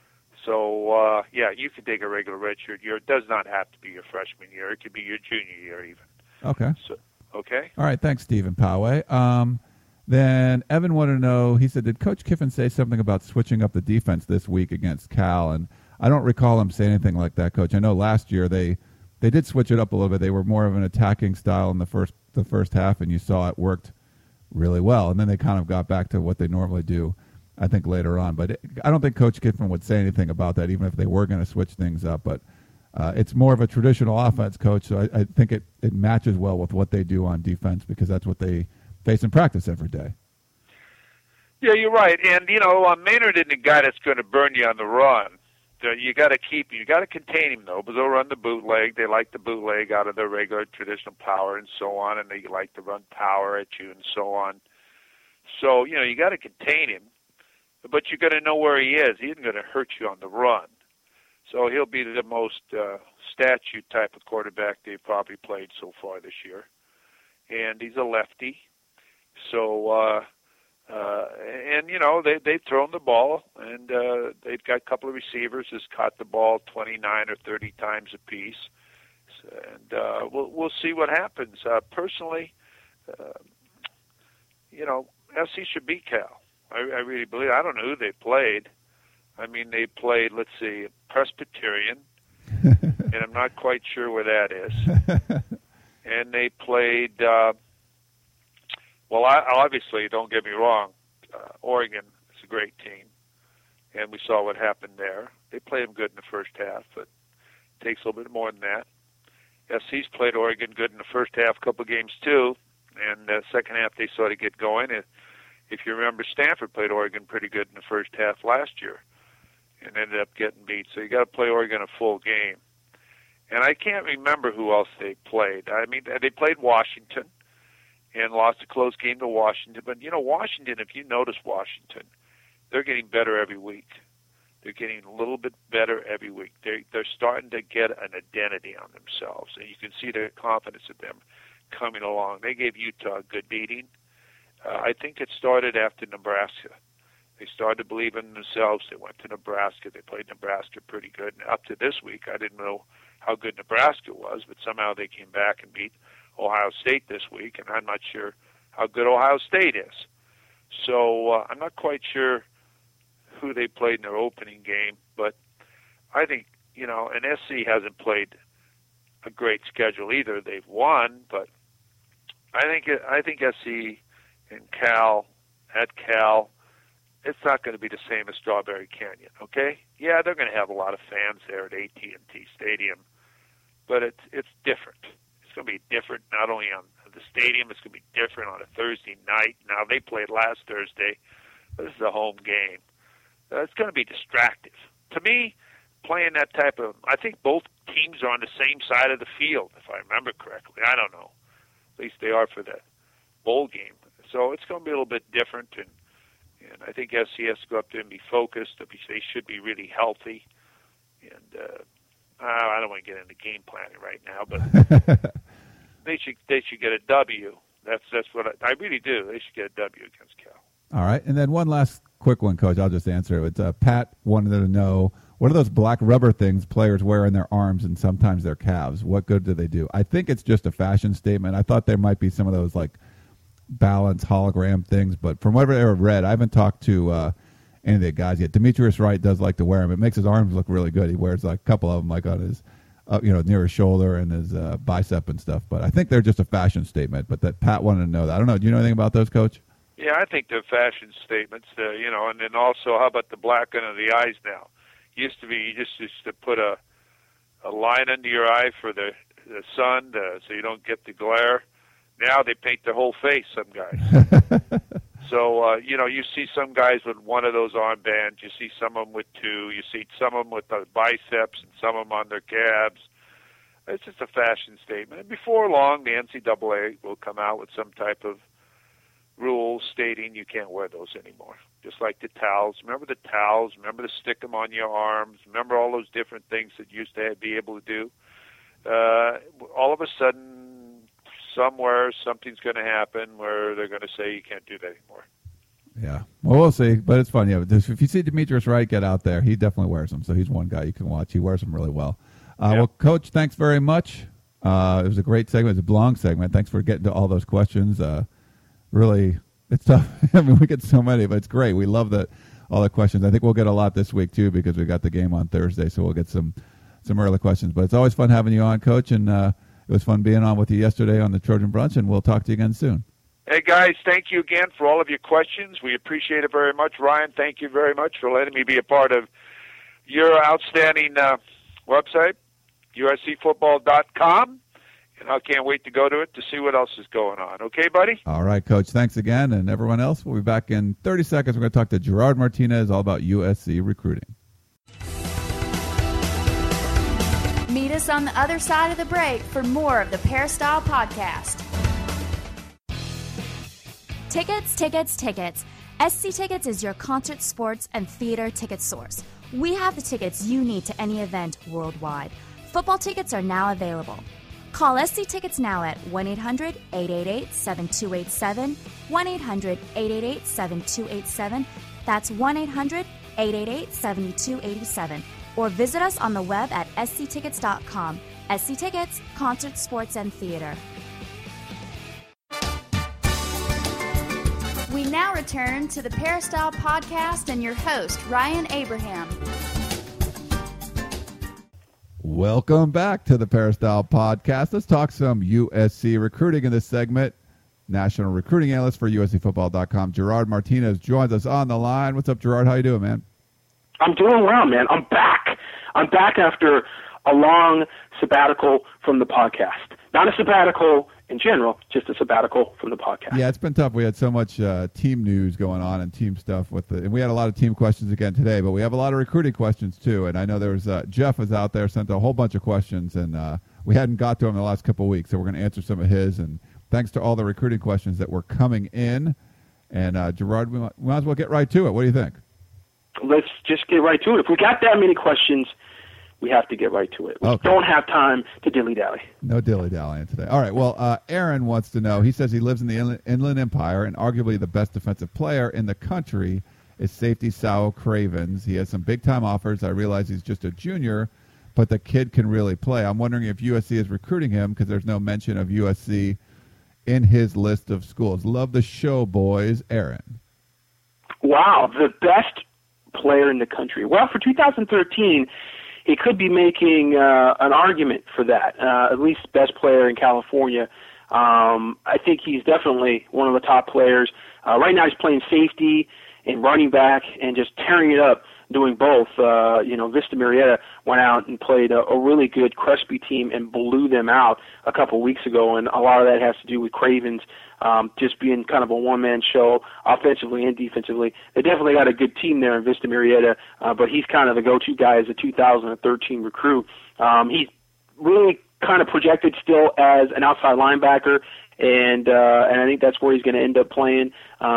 Speaker 3: So, you can take a regular redshirt year. It does not have to be your freshman year. It could be your junior year even.
Speaker 2: Okay.
Speaker 3: So, okay.
Speaker 2: All right. Thanks, Stephen Poway. Then Evan wanted to know, he said, did Coach Kiffin say something about switching up the defense this week against Cal? And I don't recall him saying anything like that, Coach. I know last year they did switch it up a little bit. They were more of an attacking style in the first half, and you saw it worked really well. And then they kind of got back to what they normally do, I think, later on. But I don't think Coach Kiffin would say anything about that, even if they were going to switch things up. But it's more of a traditional offense, Coach, so I think it matches well with what they do on defense because that's what they face in practice every day.
Speaker 3: Yeah, you're right. And, Maynard isn't a guy that's going to burn you on the run. you got to keep, you got to contain him though, because they'll run the bootleg. They like the bootleg out of their regular traditional power and so on, and they like to run power at you and so on. So you got to contain him, but you got to know where he is. He isn't going to hurt you on the run. So he'll be the most statue type of quarterback they've probably played so far this year, and he's a lefty. So. And they've thrown the ball, and they've got a couple of receivers who's caught the ball 29 or 30 times apiece, and we'll see what happens. Personally, SC should beat Cal. I really believe. I don't know who they played. I mean, they played, let's see, Presbyterian, and I'm not quite sure where that is. And they played. Well, obviously, don't get me wrong, Oregon is a great team, and we saw what happened there. They played them good in the first half, but it takes a little bit more than that. SC's played Oregon good in the first half, a couple of games too, and the second half they sort of get going. If you remember, Stanford played Oregon pretty good in the first half last year and ended up getting beat. So you got to play Oregon a full game. And I can't remember who else they played. I mean, they played Washington and lost a close game to Washington. But, Washington, if you notice Washington, they're getting better every week. They're getting a little bit better every week. They're starting to get an identity on themselves, and you can see the confidence of them coming along. They gave Utah a good beating. I think it started after Nebraska. They started to believe in themselves. They went to Nebraska. They played Nebraska pretty good. And up to this week, I didn't know how good Nebraska was, but somehow they came back and beat Ohio State this week, and I'm not sure how good Ohio State is. So I'm not quite sure who they played in their opening game, but I think, and SC hasn't played a great schedule either. They've won, but I think SC and Cal, it's not going to be the same as Strawberry Canyon, okay? Yeah, they're going to have a lot of fans there at AT&T Stadium, but it's different. It's going to be different not only on the stadium, it's going to be different on a Thursday night. Now, they played last Thursday, but this is a home game. It's going to be distractive. To me, playing that type of, I think both teams are on the same side of the field, if I remember correctly. I don't know. At least they are for the bowl game. So it's going to be a little bit different, and I think SC has to go up there and be focused. They should be really healthy. And I don't want to get into game planning right now, but they should get a W. That's what I really do. They should get a W against Cal.
Speaker 2: All right, and then one last quick one, Coach. I'll just answer it. It's Pat wanted to know, what are those black rubber things players wear in their arms and sometimes their calves? What good do they do? I think it's just a fashion statement. I thought there might be some of those like balance hologram things, but from what I've read, I haven't talked to any of the guys yet. Demetrius Wright does like to wear them. It makes his arms look really good. He wears like a couple of them like on his near his shoulder and his bicep and stuff, but I think they're just a fashion statement. But that Pat wanted to know that. I don't know. Do you know anything about those, Coach?
Speaker 3: Yeah, I think they're fashion statements, and then also, how about the black under the eyes now? Used to be, you just used to put a line under your eye for the sun so you don't get the glare. Now they paint their whole face, some guys. So, you see some guys with one of those armbands. You see some of them with two. You see some of them with the biceps and some of them on their calves. It's just a fashion statement. And before long, the NCAA will come out with some type of rules stating you can't wear those anymore. Just like the towels. Remember the towels? Remember to stick them on your arms? Remember all those different things that you used to be able to do? All of a sudden, somewhere, something's going to happen where they're going to say you can't do that anymore.
Speaker 2: Yeah. Well, we'll see. But it's fun. Yeah. If you see Demetrius Wright get out there, he definitely wears them. So he's one guy you can watch. He wears them really well. Well, Coach, thanks very much. It was a great segment. It was a long segment. Thanks for getting to all those questions. Really, it's tough. I mean, we get so many, but it's great. We love all the questions. I think we'll get a lot this week, too, because we got the game on Thursday, so we'll get some early questions. But it's always fun having you on, Coach, and it was fun being on with you yesterday on the Trojan Brunch, and we'll talk to you again soon.
Speaker 3: Hey, guys, thank you again for all of your questions. We appreciate it very much. Ryan, thank you very much for letting me be a part of your outstanding website, uscfootball.com. And I can't wait to go to it to see what else is going on. Okay, buddy?
Speaker 2: All right, Coach. Thanks again. And everyone else, we'll be back in 30 seconds. We're going to talk to Gerard Martinez all about USC recruiting.
Speaker 1: us on the other side of the break for more of the Peristyle Podcast.
Speaker 5: Tickets, tickets, tickets. SC Tickets is your concert, sports, and theater ticket source. We have the tickets you need to any event worldwide. Football tickets are now available. Call SC Tickets now at 1-800-888-7287, 1-800-888-7287. That's 1-800-888-7287. Or visit us on the web at sctickets.com. SC Tickets, concert, sports, and theater.
Speaker 1: We now return to the Peristyle Podcast and your host, Ryan Abraham.
Speaker 2: Welcome back to the Peristyle Podcast. Let's talk some USC recruiting in this segment. National recruiting analyst for USCFootball.com, Gerard Martinez, joins us on the line. What's up, Gerard? How you doing, man?
Speaker 6: I'm doing well, man. I'm back. I'm back after a long sabbatical from the podcast. Not a sabbatical in general, just a sabbatical from the podcast.
Speaker 2: Yeah, it's been tough. We had so much team news going on and team stuff and we had a lot of team questions again today, but we have a lot of recruiting questions too. And I know there was Jeff was out there, sent a whole bunch of questions, and we hadn't got to him in the last couple of weeks, so we're going to answer some of his. And thanks to all the recruiting questions that were coming in. And Gerard, we might as well get right to it. What do you think?
Speaker 6: Let's just get right to it. If we got that many questions, we have to get right to it. We don't have time to dilly-dally.
Speaker 2: No dilly-dallying today. All right, well, Aaron wants to know, he says he lives in the Inland Empire, and arguably the best defensive player in the country is safety Sal Cravens. He has some big-time offers. I realize he's just a junior, but the kid can really play. I'm wondering if USC is recruiting him because there's no mention of USC in his list of schools. Love the show, boys. Aaron.
Speaker 6: Wow, the best player in the country. Well, for 2013, he could be making an argument for that, at least best player in California. I think he's definitely one of the top players. Right now he's playing safety and running back and just tearing it up doing both. Vista Marietta went out and played a really good Crespi team and blew them out a couple weeks ago, and a lot of that has to do with Cravens just being kind of a one-man show offensively and defensively. They definitely got a good team there in Vista Marietta, but he's kind of the go-to guy as a 2013 recruit. He's really kind of projected still as an outside linebacker, and I think that's where he's going to end up playing.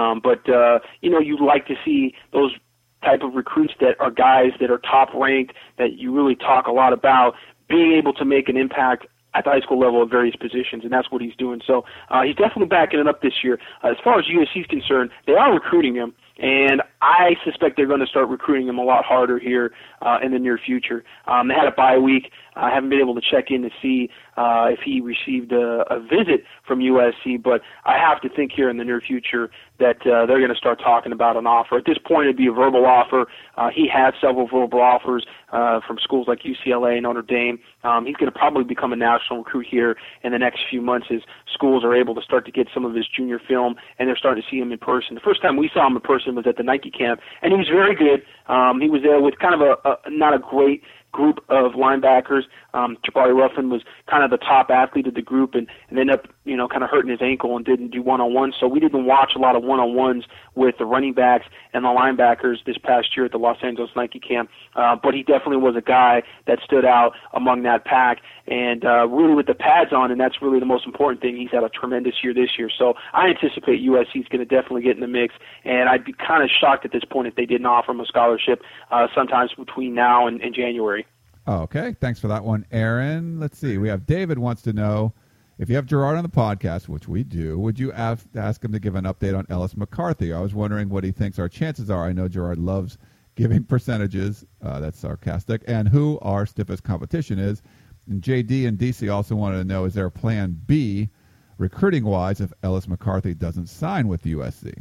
Speaker 6: You'd like to see those type of recruits that are guys that are top ranked, that you really talk a lot about, being able to make an impact at the high school level at various positions, and that's what he's doing. So he's definitely backing it up this year. As far as USC is concerned, they are recruiting him, and I suspect they're going to start recruiting him a lot harder here in the near future. They had a bye week. I haven't been able to check in to see if he received a visit from USC, but I have to think here in the near future that they're going to start talking about an offer. At this point, it'd be a verbal offer. He had several verbal offers from schools like UCLA and Notre Dame. He's going to probably become a national recruit here in the next few months as schools are able to start to get some of his junior film, and they're starting to see him in person. The first time we saw him in person was at the Nike camp, and he was very good. He was there with kind of not a great group of linebackers. Jabari Ruffin was kind of the top athlete of the group and ended up, kind of hurting his ankle and didn't do one-on-ones. So we didn't watch a lot of one-on-ones with the running backs and the linebackers this past year at the Los Angeles Nike camp. But he definitely was a guy that stood out among that pack. And really with the pads on, and that's really the most important thing, he's had a tremendous year this year. So I anticipate USC is going to definitely get in the mix. And I'd be kind of shocked at this point if they didn't offer him a scholarship sometimes between now and January.
Speaker 2: Oh, okay. Thanks for that one, Aaron. Let's see. We have David wants to know, if you have Gerard on the podcast, which we do, would you ask him to give an update on Ellis McCarthy? I was wondering what he thinks our chances are. I know Gerard loves giving percentages. That's sarcastic. And who our stiffest competition is. And JD and DC also wanted to know, is there a plan B, recruiting-wise, if Ellis McCarthy doesn't sign with USC?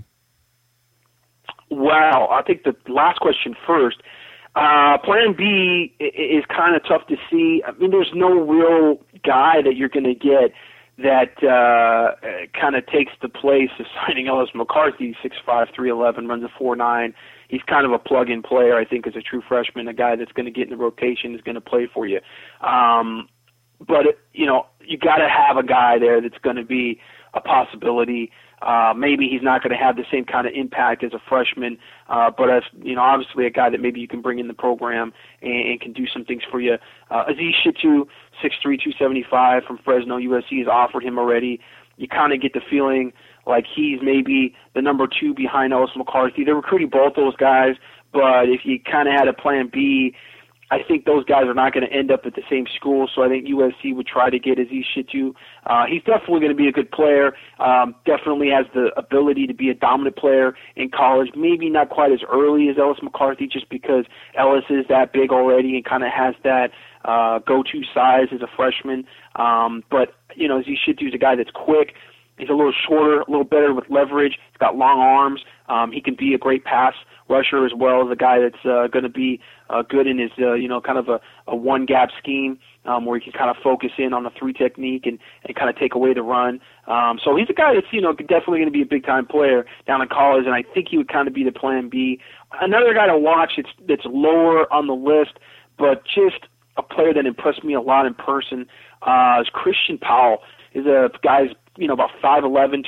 Speaker 6: Well, I think the last question first. Plan B is kind of tough to see. I mean, there's no real guy that you're going to get that kind of takes the place of signing Ellis McCarthy, 6'5", 311, runs a 4.9. He's kind of a plug-in player, I think, as a true freshman, a guy that's going to get in the rotation, is going to play for you. You got to have a guy there that's going to be a possibility. Maybe he's not going to have the same kind of impact as a freshman, but as obviously a guy that maybe you can bring in the program and can do some things for you. Aziz Shitu, 6'3", 275 from Fresno, USC has offered him already. You kind of get the feeling like he's maybe the number 2 behind Ellis McCarthy. They're recruiting both those guys, but if you kind of had a plan B, I think those guys are not going to end up at the same school, so I think USC would try to get Aziz Shitu. He's definitely going to be a good player, definitely has the ability to be a dominant player in college, maybe not quite as early as Ellis McCarthy just because Ellis is that big already and kind of has that go-to size as a freshman. But, Aziz Shitu is a guy that's quick. He's a little shorter, a little better with leverage. He's got long arms. He can be a great pass rusher as well as a guy that's going to be good in his, kind of a one-gap scheme where he can kind of focus in on the 3 technique and kind of take away the run. So he's a guy that's, definitely going to be a big-time player down in college, and I think he would kind of be the plan B. Another guy to watch that's lower on the list, but just a player that impressed me a lot in person is Christian Powell. He's a guy's, about 5'11",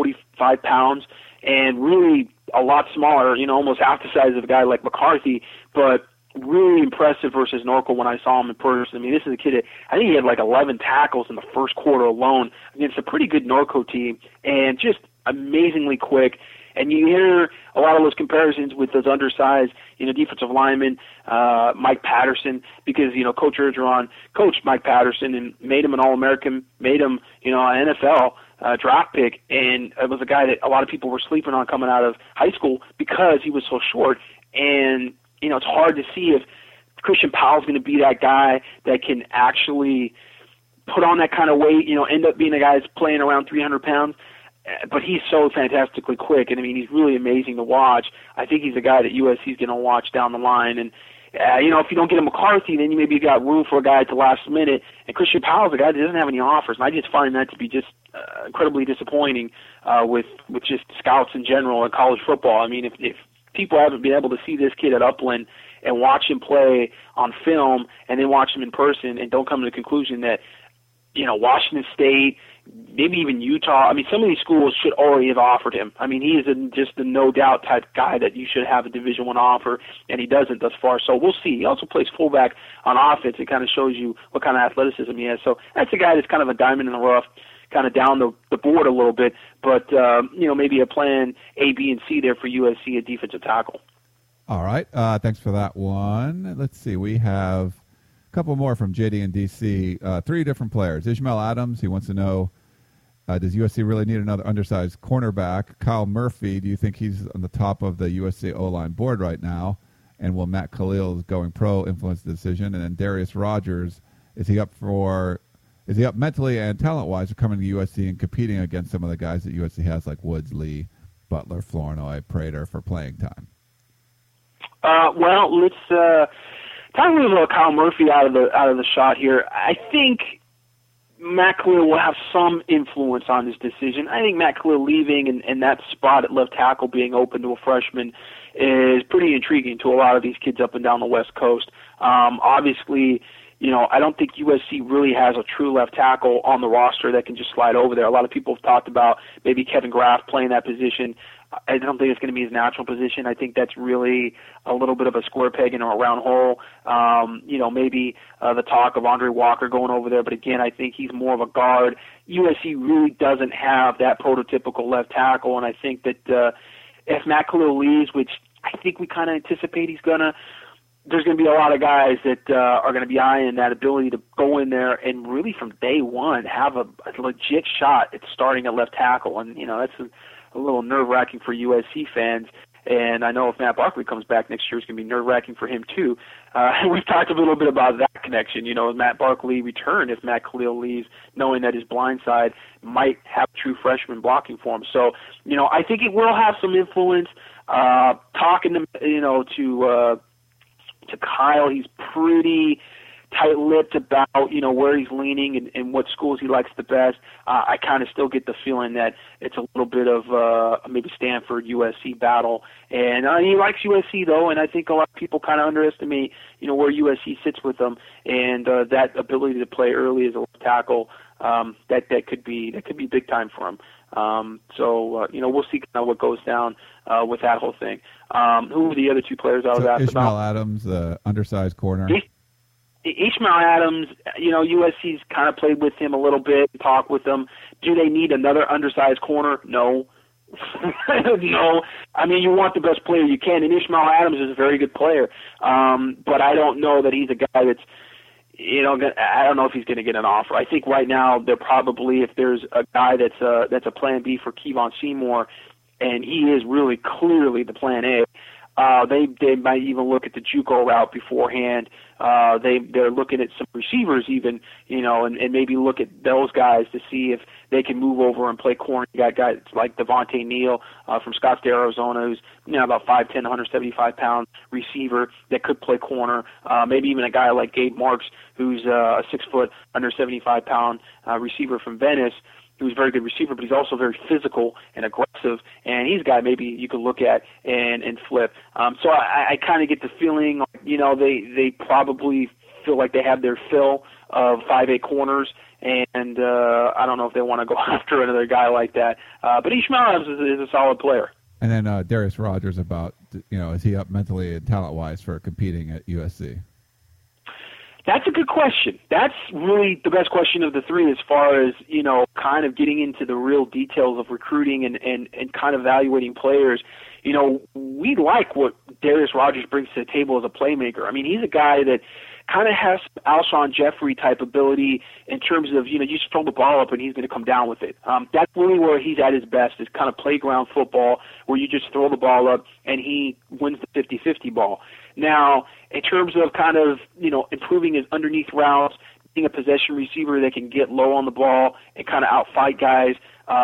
Speaker 6: 245 pounds, and really a lot smaller, almost half the size of a guy like McCarthy, but really impressive versus Norco when I saw him in person. I mean, this is a kid that I think he had like 11 tackles in the first quarter alone against a pretty good Norco team, and just amazingly quick. And you hear a lot of those comparisons with those undersized, defensive linemen, Mike Patterson, because, Coach Orgeron coached Mike Patterson and made him an All-American, made him, an NFL draft pick, and it was a guy that a lot of people were sleeping on coming out of high school because he was so short. And, it's hard to see if Christian Powell's going to be that guy that can actually put on that kind of weight, end up being a guy that's playing around 300 pounds. But he's so fantastically quick, and he's really amazing to watch. I think he's a guy that USC is going to watch down the line. And if you don't get a McCarthy, then you maybe got room for a guy at the last minute. And Christian Powell's a guy that doesn't have any offers, and I just find that to be just incredibly disappointing with just scouts in general in college football. If people haven't been able to see this kid at Upland and watch him play on film, and then watch him in person, and don't come to the conclusion that Washington State, maybe even Utah. Some of these schools should already have offered him. He is just a no-doubt type guy that you should have a Division I offer, and he doesn't thus far. So we'll see. He also plays fullback on offense. It kind of shows you what kind of athleticism he has. So that's a guy that's kind of a diamond in the rough, kind of down the board a little bit. But, maybe a plan A, B, and C there for USC at defensive tackle.
Speaker 2: All right. Thanks for that one. Let's see. We have couple more from JD and DC. 3 different players. Ishmael Adams, he wants to know, does USC really need another undersized cornerback? Kyle Murphy, do you think he's on the top of the USC O-line board right now? And will Matt Khalil's going pro influence the decision? And then Darius Rogers, is he up mentally and talent-wise for coming to USC and competing against some of the guys that USC has like Woods, Lee, Butler, Flournoy, Prater for playing time?
Speaker 6: Let's talk a little about Kyle Murphy out of the shot here. I think Matt Khalil will have some influence on his decision. I think Matt Khalil leaving and that spot at left tackle being open to a freshman is pretty intriguing to a lot of these kids up and down the West Coast. Obviously, I don't think USC really has a true left tackle on the roster that can just slide over there. A lot of people have talked about maybe Kevin Graff playing that position. I don't think it's going to be his natural position. I think that's really a little bit of a square peg in a round hole. Maybe the talk of Andre Walker going over there, but again, I think he's more of a guard. USC really doesn't have that prototypical left tackle, and I think that if Matt Khalil leaves, which I think we kind of anticipate he's going to, there's going to be a lot of guys that are going to be eyeing that ability to go in there and really from day one have a legit shot at starting at left tackle. And, that's a little nerve-wracking for USC fans. And I know if Matt Barkley comes back next year, it's going to be nerve-wracking for him too. We've talked a little bit about that connection. Matt Barkley return if Matt Khalil leaves, knowing that his blind side might have true freshman blocking for him. So, I think it will have some influence. Talking to Kyle, he's pretty tight-lipped about, where he's leaning and what schools he likes the best. I kind of still get the feeling that it's a little bit of maybe Stanford USC battle. And he likes USC, though, and I think a lot of people kind of underestimate, where USC sits with them. And that ability to play early as a left tackle that could be big time for him. So we'll see kind of what goes down with that whole thing. Who were the other two players I was asked
Speaker 2: Ishmael
Speaker 6: about?
Speaker 2: Adams, the undersized corner.
Speaker 6: Ishmael Adams, USC's kind of played with him a little bit, talked with him. Do they need another undersized corner? No. No. I mean, you want the best player you can, and Ishmael Adams is a very good player. But I don't know that he's a guy that's, I don't know if he's going to get an offer. I think right now they're probably, if there's a guy that's a plan B for Kevon Seymour, and he is really clearly the plan A, they might even look at the JUCO route beforehand. They're looking at some receivers even, and maybe look at those guys to see if they can move over and play corner. You got guys like Devontae Neal from Scottsdale, Arizona, who's about 5'10", 175-pound receiver that could play corner. Maybe even a guy like Gabe Marks, who's a 6', under 75-pound receiver from Venice, who's a very good receiver, but he's also very physical and aggressive, and he's a guy maybe you could look at and flip. So I kind of get the feeling, they probably feel like they have their fill of 5'8" corners, and I don't know if they want to go after another guy like that. But Ishmael Adams is a solid player.
Speaker 2: And then Darius Rogers, is he up mentally and talent-wise for competing at USC?
Speaker 6: That's a good question. That's really the best question of the three as far as, kind of getting into the real details of recruiting and kind of evaluating players. We like what Darius Rogers brings to the table as a playmaker. I mean, he's a guy that kind of has Alshon Jeffrey type ability in terms of, you just throw the ball up and he's going to come down with it. That's really where he's at his best, is kind of playground football where you just throw the ball up and he wins the 50-50 ball. Now, in terms of kind of, improving his underneath routes, being a possession receiver that can get low on the ball and kind of outfight guys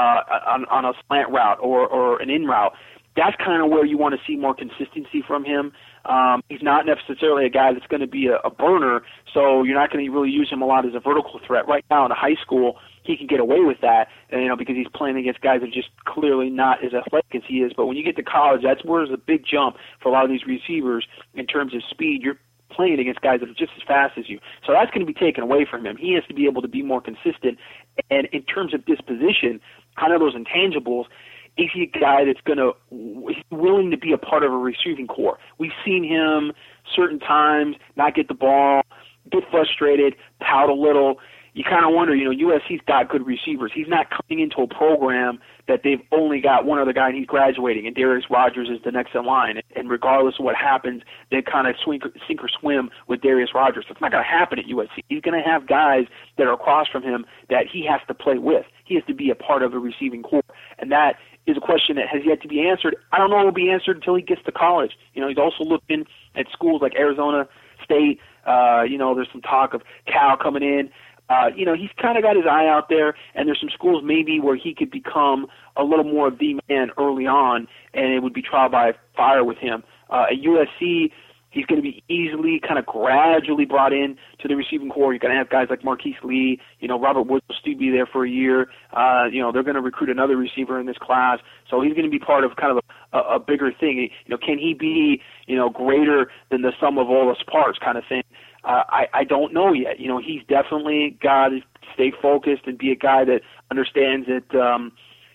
Speaker 6: on a slant route or an in route, that's kind of where you want to see more consistency from him. He's not necessarily a guy that's going to be a burner, so you're not going to really use him a lot as a vertical threat. Right now in high school, he can get away with that, because he's playing against guys that are just clearly not as athletic as he is. But when you get to college, that's where there's a big jump for a lot of these receivers in terms of speed. You're playing against guys that are just as fast as you. So that's going to be taken away from him. He has to be able to be more consistent. And in terms of disposition, kind of those intangibles, is he a guy that's willing to be a part of a receiving corps? We've seen him certain times not get the ball, get frustrated, pout a little. You kind of wonder, USC's got good receivers. He's not coming into a program that they've only got one other guy and he's graduating, and Darius Rogers is the next in line. And regardless of what happens, they kind of sink or swim with Darius Rogers. It's not going to happen at USC. He's going to have guys that are across from him that he has to play with. He has to be a part of a receiving corps, and that is a question that has yet to be answered. I don't know it will be answered until he gets to college. He's also looking at schools like Arizona State. There's some talk of Cal coming in. He's kind of got his eye out there, and there's some schools maybe where he could become a little more of the man early on, and it would be trial by fire with him. At USC, he's going to be easily kind of gradually brought in to the receiving corps. You're going to have guys like Marquise Lee. Robert Woods will still be there for a year. They're going to recruit another receiver in this class, so he's going to be part of kind of a bigger thing. Can he be, greater than the sum of all his parts kind of thing? I don't know yet. He's definitely got to stay focused and be a guy that understands that,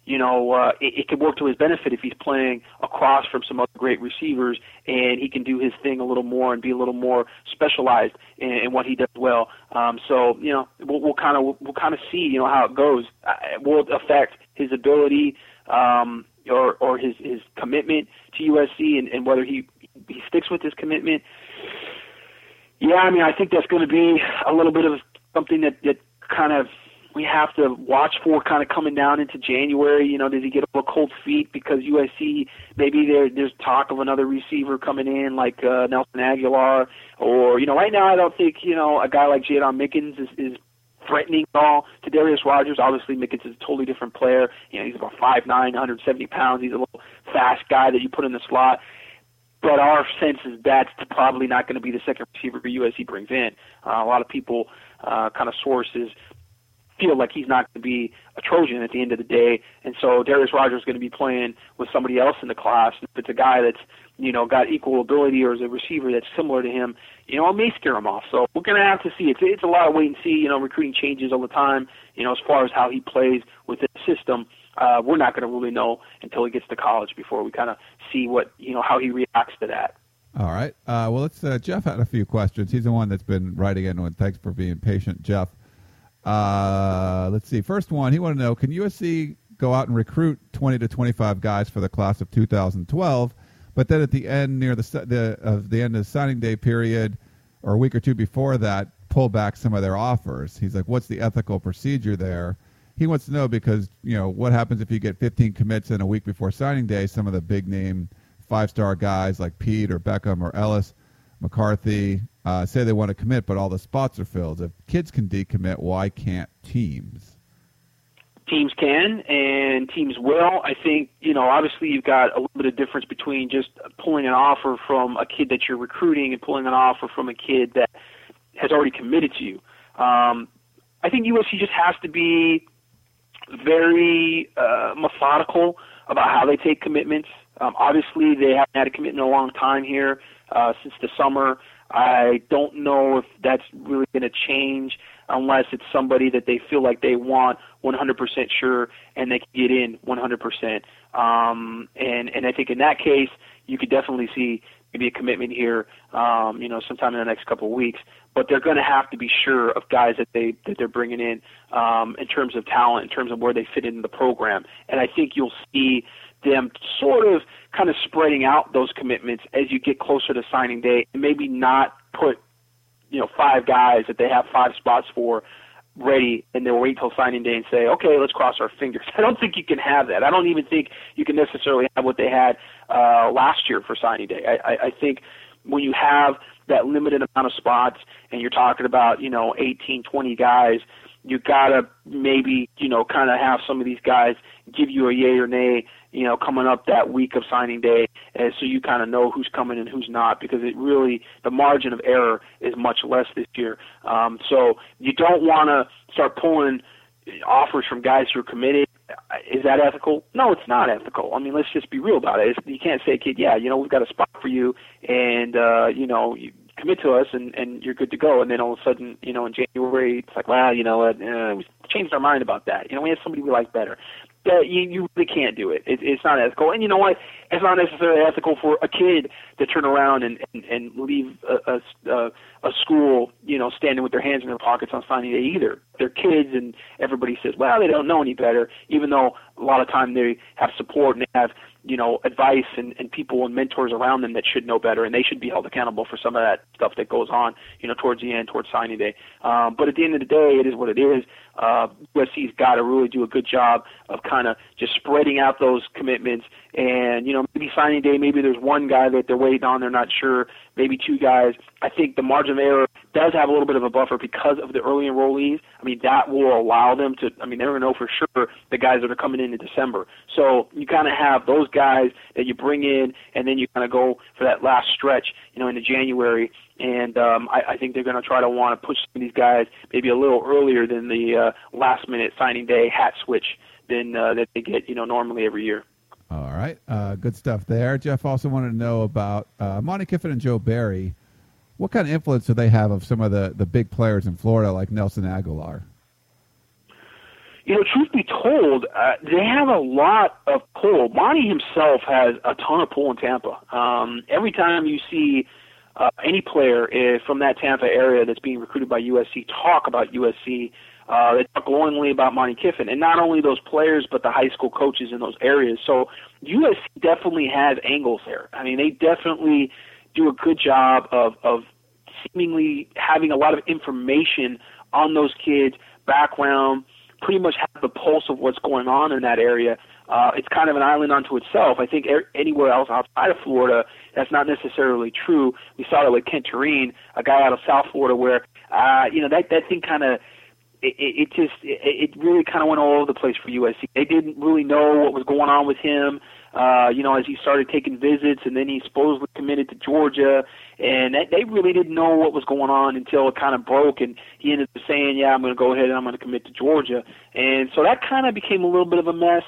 Speaker 6: it can work to his benefit if he's playing across from some other great receivers, and he can do his thing a little more and be a little more specialized in what he does well. We'll kind of see, how it goes. Will it affect his ability or his commitment to USC and whether he sticks with his commitment? Yeah, I think that's going to be a little bit of something that kind of we have to watch for kind of coming down into January. Does he get a little cold feet because USC, maybe there's talk of another receiver coming in like Nelson Aguilar, or, right now I don't think, a guy like Jadon Mickens is threatening at all to Darius Rogers. Obviously, Mickens is a totally different player. He's about 5'9", 170 pounds. He's a little fast guy that you put in the slot. But our sense is that's probably not going to be the second receiver USC brings in. A lot of people, kind of sources, feel like he's not going to be a Trojan at the end of the day. And so Darius Rogers is going to be playing with somebody else in the class. If it's a guy that's, got equal ability or is a receiver that's similar to him, it may scare him off. So we're going to have to see. It's a lot of wait and see. Recruiting changes all the time, as far as how he plays within the system. We're not going to really know until he gets to college before we kind of see how he reacts to that.
Speaker 2: All right. Well, let's. Jeff had a few questions. He's the one that's been writing in. And thanks for being patient, Jeff. Let's see. First one, he wanted to know: can USC go out and recruit 20 to 25 guys for the class of 2012, but then at the end, near the end of the signing day period, or a week or two before that, pull back some of their offers? He's like, what's the ethical procedure there? He wants to know because what happens if you get 15 commits in a week before signing day? Some of the big name 5-star guys like Pete or Beckham or Ellis, McCarthy say they want to commit, but all the spots are filled. If kids can decommit, why can't teams?
Speaker 6: Teams can, and teams will. I think, obviously you've got a little bit of difference between just pulling an offer from a kid that you're recruiting and pulling an offer from a kid that has already committed to you. I think USC just has to be very methodical about how they take commitments. Obviously, they haven't had a commitment in a long time here since the summer. I don't know if that's really going to change unless it's somebody that they feel like they want 100% sure and they can get in 100%. And I think in that case, you could definitely see maybe a commitment here, sometime in the next couple of weeks. But they're going to have to be sure of guys that they're bringing in terms of talent, in terms of where they fit in the program. And I think you'll see them sort of kind of spreading out those commitments as you get closer to signing day, and maybe not put 5 guys that they have 5 spots for ready, and they'll wait till signing day and say, okay, let's cross our fingers. I don't think you can have that. I don't even think you can necessarily have what they had last year for signing day. I think when you have that limited amount of spots and you're talking about 18, 20 guys, you gotta maybe kind of have some of these guys give you a yay or nay coming up that week of signing day, and so you kind of know who's coming and who's not, because the margin of error is much less this year. So you don't want to start pulling offers from guys who are committed. Is that ethical? No, it's not ethical. I mean, let's just be real about it. You can't say, kid, we've got a spot for you, and you commit to us, and you're good to go. And then all of a sudden, in January, it's like, well, we changed our mind about that. We have somebody we like better. You really can't do it. It's not ethical. And you know what? It's not necessarily ethical for a kid to turn around and leave a school, standing with their hands in their pockets on signing day either. They're kids, and everybody says, well, they don't know any better, even though a lot of time they have support and they have, advice and people and mentors around them that should know better, and they should be held accountable for some of that stuff that goes on, towards the end, towards signing day. But at the end of the day, it is what it is. USC's got to really do a good job of kind of just spreading out those commitments, and, maybe signing day, maybe there's one guy that they're waiting on, they're not sure, maybe 2 guys. I think the margin of error does have a little bit of a buffer because of the early enrollees. I mean, that will allow them to, they're going to know for sure the guys that are coming in December. So you kind of have those guys that you bring in, and then you kind of go for that last stretch, into January. And I think they're going to try to want to push some of these guys maybe a little earlier than the last-minute signing day hat switch than that they get, normally every year.
Speaker 2: All right. Good stuff there. Jeff also wanted to know about Monte Kiffin and Joe Barry. What kind of influence do they have of some of the big players in Florida like Nelson Aguilar?
Speaker 6: Truth be told, they have a lot of pull. Monty himself has a ton of pull in Tampa. Every time you see any player from that Tampa area that's being recruited by USC talk about USC, they talk glowingly about Monte Kiffin, and not only those players, but the high school coaches in those areas. So USC definitely has angles there. I mean, they definitely do a good job of seemingly having a lot of information on those kids, background, pretty much have the pulse of what's going on in that area. It's kind of an island unto itself. I think anywhere else outside of Florida, that's not necessarily true. We saw that with Kent Tureen, a guy out of South Florida, where that thing kind of it really kind of went all over the place for USC. They didn't really know what was going on with him. as he started taking visits, and then he supposedly committed to Georgia, and they really didn't know what was going on until it kind of broke, and he ended up saying, yeah, I'm going to go ahead and I'm going to commit to Georgia. And so that kind of became a little bit of a mess.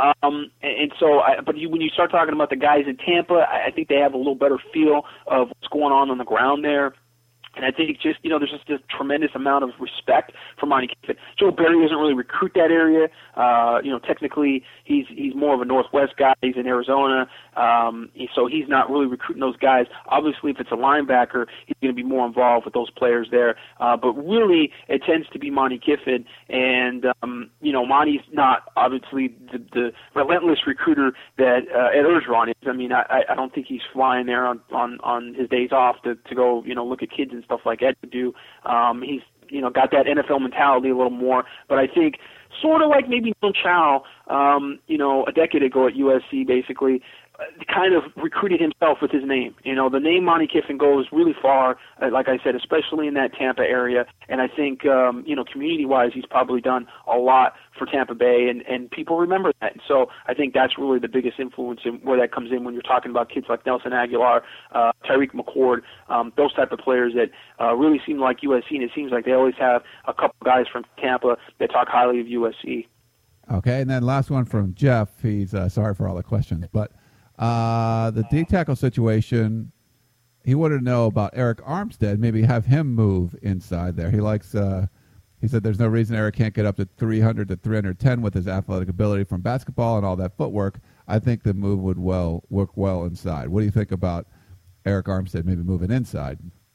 Speaker 6: When you start talking about the guys in Tampa, I think they have a little better feel of what's going on the ground there. And I think there's just a tremendous amount of respect for Monte Kiffin. Joe Barry doesn't really recruit that area. Technically, he's more of a Northwest guy. He's in Arizona, so he's not really recruiting those guys. Obviously, if it's a linebacker, he's going to be more involved with those players there. But really, it tends to be Monte Kiffin. And, Monte's not obviously the relentless recruiter that Ed Orgeron is. I mean, I don't think he's flying there on his days off to go, look at kids and stuff like Ed would do. He's, got that NFL mentality a little more. But I think sort of like maybe Neil Chow, a decade ago at USC, basically, kind of recruited himself with his name. The name Monte Kiffin goes really far, like I said, especially in that Tampa area. And I think, community-wise, he's probably done a lot for Tampa Bay, and people remember that. And so I think that's really the biggest influence in where that comes in when you're talking about kids like Nelson Aguilar, Tyreek McCord, those type of players that really seem like USC, and it seems like they always have a couple guys from Tampa that talk highly of USC.
Speaker 2: Okay, and then last one from Jeff. He's sorry for all the questions, but the D tackle situation, he wanted to know about Eric Armstead, maybe have him move inside there. He likes, he said there's no reason Eric can't get up to 300 to 310 with his athletic ability from basketball and all that footwork. I think the move would work well inside. What do you think about Eric Armstead maybe moving inside?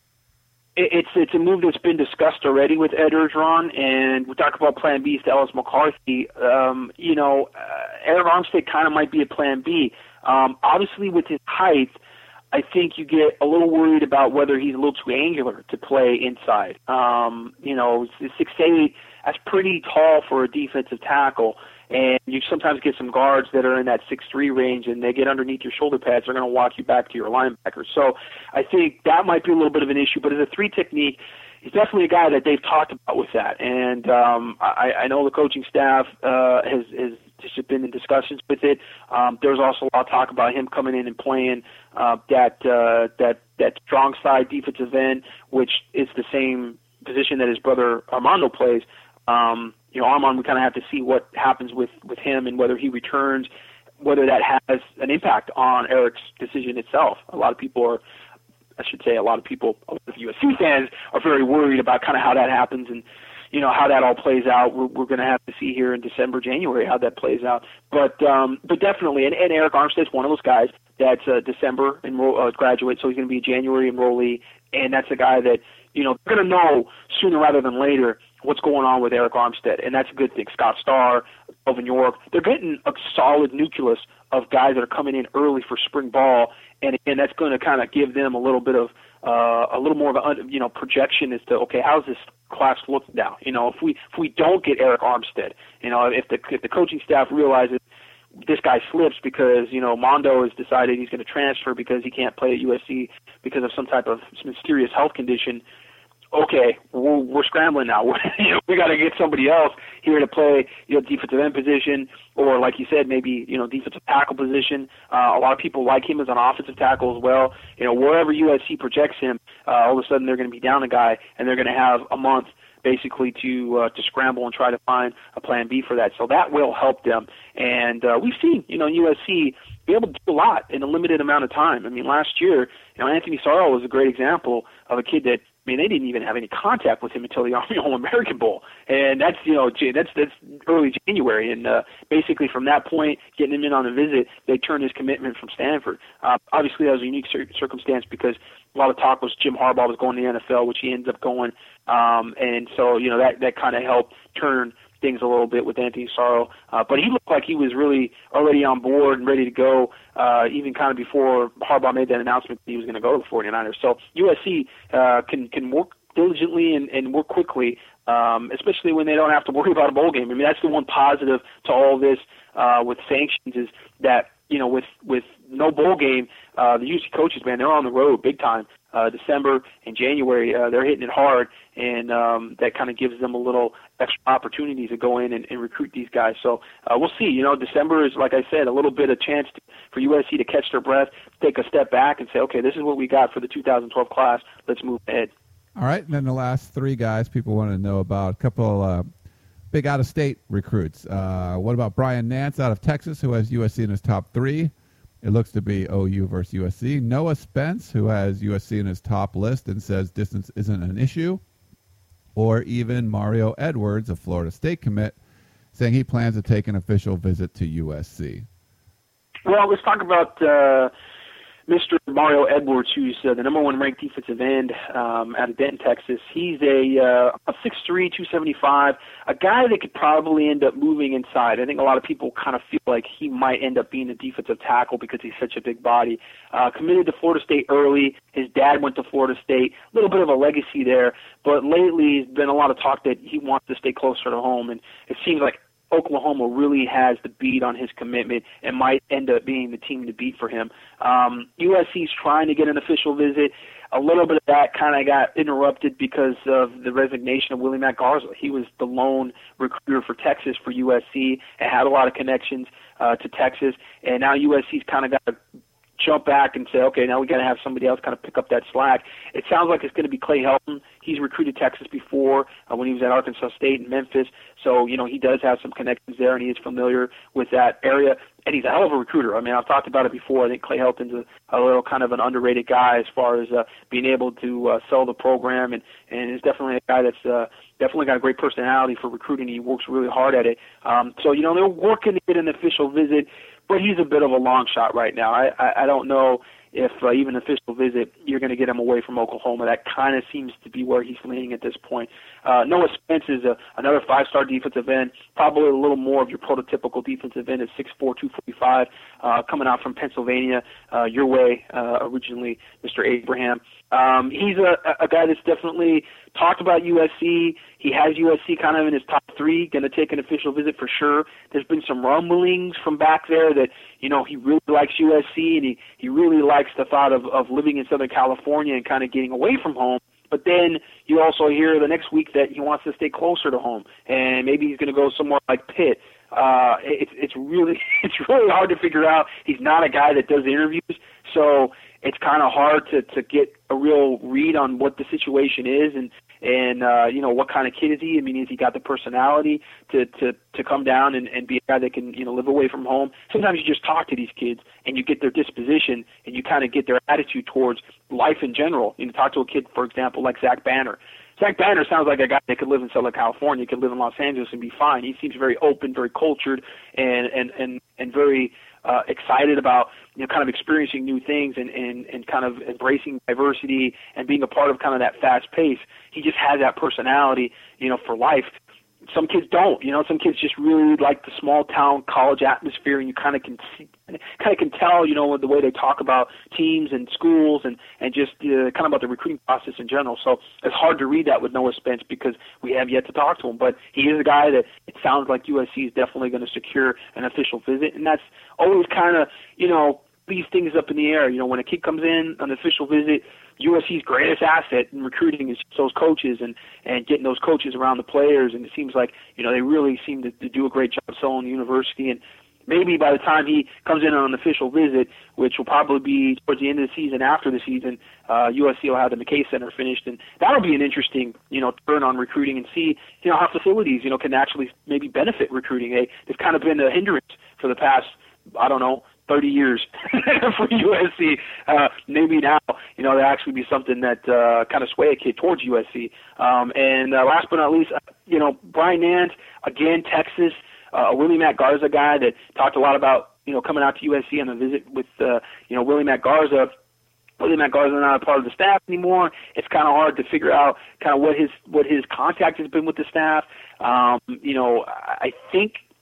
Speaker 6: It's a move that's been discussed already with Ed Orgeron, and we talk about Plan B to Ellis McCarthy. Eric Armstead kind of might be a Plan B. Obviously, with his height, I think you get a little worried about whether he's a little too angular to play inside. 6'8", that's pretty tall for a defensive tackle, and you sometimes get some guards that are in that 6'3" range, and they get underneath your shoulder pads, they're going to walk you back to your linebacker. So I think that might be a little bit of an issue, but as a 3 technique, he's definitely a guy that they've talked about with that. And I know the coaching staff has just been in discussions with it. There's also a lot of talk about him coming in and playing that strong side defensive end, which is the same position that his brother Armando plays. Armand, we kind of have to see what happens with him and whether he returns, whether that has an impact on Eric's decision itself. A lot of USC fans are very worried about kind of how that happens and, how that all plays out. We're going to have to see here in December, January, how that plays out. But definitely, and Eric Armstead's one of those guys that's a December graduate, so he's going to be a January enrollee, and that's a guy that, they're going to know sooner rather than later what's going on with Eric Armstead, and that's a good thing. Scott Starr, Melvin York, they're getting a solid nucleus of guys that are coming in early for spring ball, and again, that's going to kind of give them a little bit of a little more of a projection as to, okay, how's this class look now? If we don't get Eric Armstead, if the coaching staff realizes this guy slips because Mondo has decided he's going to transfer because he can't play at USC because of some type of mysterious health condition. Okay, we're scrambling now. We got to get somebody else here to play, defensive end position, or like you said, maybe defensive tackle position. A lot of people like him as an offensive tackle as well. Wherever USC projects him, all of a sudden they're going to be down a guy, and they're going to have a month basically to scramble and try to find a plan B for that. So that will help them. And we've seen, USC be able to do a lot in a limited amount of time. I mean, last year, Anthony Sorrell was a great example of a kid that, they didn't even have any contact with him until the Army All-American Bowl, and that's that's early January. And basically from that point, getting him in on a visit, they turned his commitment from Stanford. Obviously, that was a unique circumstance because a lot of talk was Jim Harbaugh was going to the NFL, which he ends up going, and so that kind of helped turn things a little bit with Anthony Sorrell, but he looked like he was really already on board and ready to go, even kind of before Harbaugh made that announcement that he was going to go to the 49ers. So USC can work diligently and work quickly, especially when they don't have to worry about a bowl game. I mean, that's the one positive to all this with sanctions is that, with no bowl game, the USC coaches, man, they're on the road big time. December and January, they're hitting it hard, and that kind of gives them a little extra opportunity to go in and recruit these guys. So we'll see. You know, December is, like I said, a little bit of chance for USC to catch their breath, take a step back, and say, okay, this is what we got for the 2012 class. Let's move ahead.
Speaker 2: All right, and then the last three guys people want to know about, a couple big out-of-state recruits. What about Brian Nance out of Texas, who has USC in his top 3? It looks to be OU versus USC. Noah Spence, who has USC in his top list and says distance isn't an issue. Or even Mario Edwards, a Florida State commit, saying he plans to take an official visit to USC. Well,
Speaker 6: let's talk about Mr. Mario Edwards, who's the number 1 ranked defensive end out of Denton, Texas. He's a 6'3", 275, a guy that could probably end up moving inside. I think a lot of people kind of feel like he might end up being a defensive tackle because he's such a big body. Committed to Florida State early. His dad went to Florida State. A little bit of a legacy there, but lately there's been a lot of talk that he wants to stay closer to home, and it seems like Oklahoma really has the beat on his commitment and might end up being the team to beat for him. USC's trying to get an official visit. A little bit of that kind of got interrupted because of the resignation of Willie Mack Garza. He was the lone recruiter for Texas for USC and had a lot of connections to Texas, and now USC's kind of got to jump back and say, okay, now we got to have somebody else kind of pick up that slack. It sounds like it's going to be Clay Helton. He's recruited Texas before when he was at Arkansas State and Memphis. So, you know, he does have some connections there, and he is familiar with that area. And he's a hell of a recruiter. I mean, I've talked about it before. I think Clay Helton's a little kind of an underrated guy as far as being able to sell the program, and is definitely a guy that's definitely got a great personality for recruiting. He works really hard at it. So, you know, they're working to get an official visit, but he's a bit of a long shot right now. I don't know if even an official visit, you're going to get him away from Oklahoma. That kind of seems to be where he's leaning at this point. Noah Spence is another 5-star defensive end, probably a little more of your prototypical defensive end at 6'4", 245, coming out from Pennsylvania, your way originally, Mr. Abraham. He's a guy that's definitely talked about USC. He has USC kind of in his top 3, going to take an official visit for sure. There's been some rumblings from back there that, you know, he really likes USC, and he really likes the thought of living in Southern California and kind of getting away from home. But then you also hear the next week that he wants to stay closer to home, and maybe he's going to go somewhere like Pitt. It's really hard to figure out. He's not a guy that does interviews, so it's kind of hard to get a real read on what the situation is and you know, what kind of kid is he? I mean, has he got the personality to come down and be a guy that can, you know, live away from home? Sometimes you just talk to these kids and you get their disposition and you kind of get their attitude towards life in general. You know, talk to a kid, for example, like Zach Banner. Zach Banner sounds like a guy that could live in Southern California, could live in Los Angeles and be fine. He seems very open, very cultured, and very excited about, you know, kind of experiencing new things and kind of embracing diversity and being a part of kind of that fast pace. He just has that personality, you know, for life. Some kids don't, you know. Some kids just really like the small town college atmosphere, and you kind of can tell, you know, the way they talk about teams and schools and just kind of about the recruiting process in general. So it's hard to read that with Noah Spence because we have yet to talk to him. But he is a guy that it sounds like USC is definitely going to secure an official visit, and that's always kind of, you know, leaves things up in the air. You know, when a kid comes in on an official visit, USC's greatest asset in recruiting is those coaches and getting those coaches around the players. And it seems like, you know, they really seem to do a great job selling the university. And maybe by the time he comes in on an official visit, which will probably be towards the end of the season, after the season, USC will have the McKay Center finished. And that'll be an interesting, you know, turn on recruiting and see, you know, how facilities, you know, can actually maybe benefit recruiting. They've kind of been a hindrance for the past, I don't know, 30 years for USC. Maybe now, you know, there actually be something that kind of sway a kid towards USC. And last but not least, you know, Brian Nance, again, Texas, a Willie Mack Garza guy that talked a lot about, you know, coming out to USC on a visit with, you know, Willie Mack Garza. Willie Mack Garza is not a part of the staff anymore. It's kind of hard to figure out kind of what his contact has been with the staff. You know, I think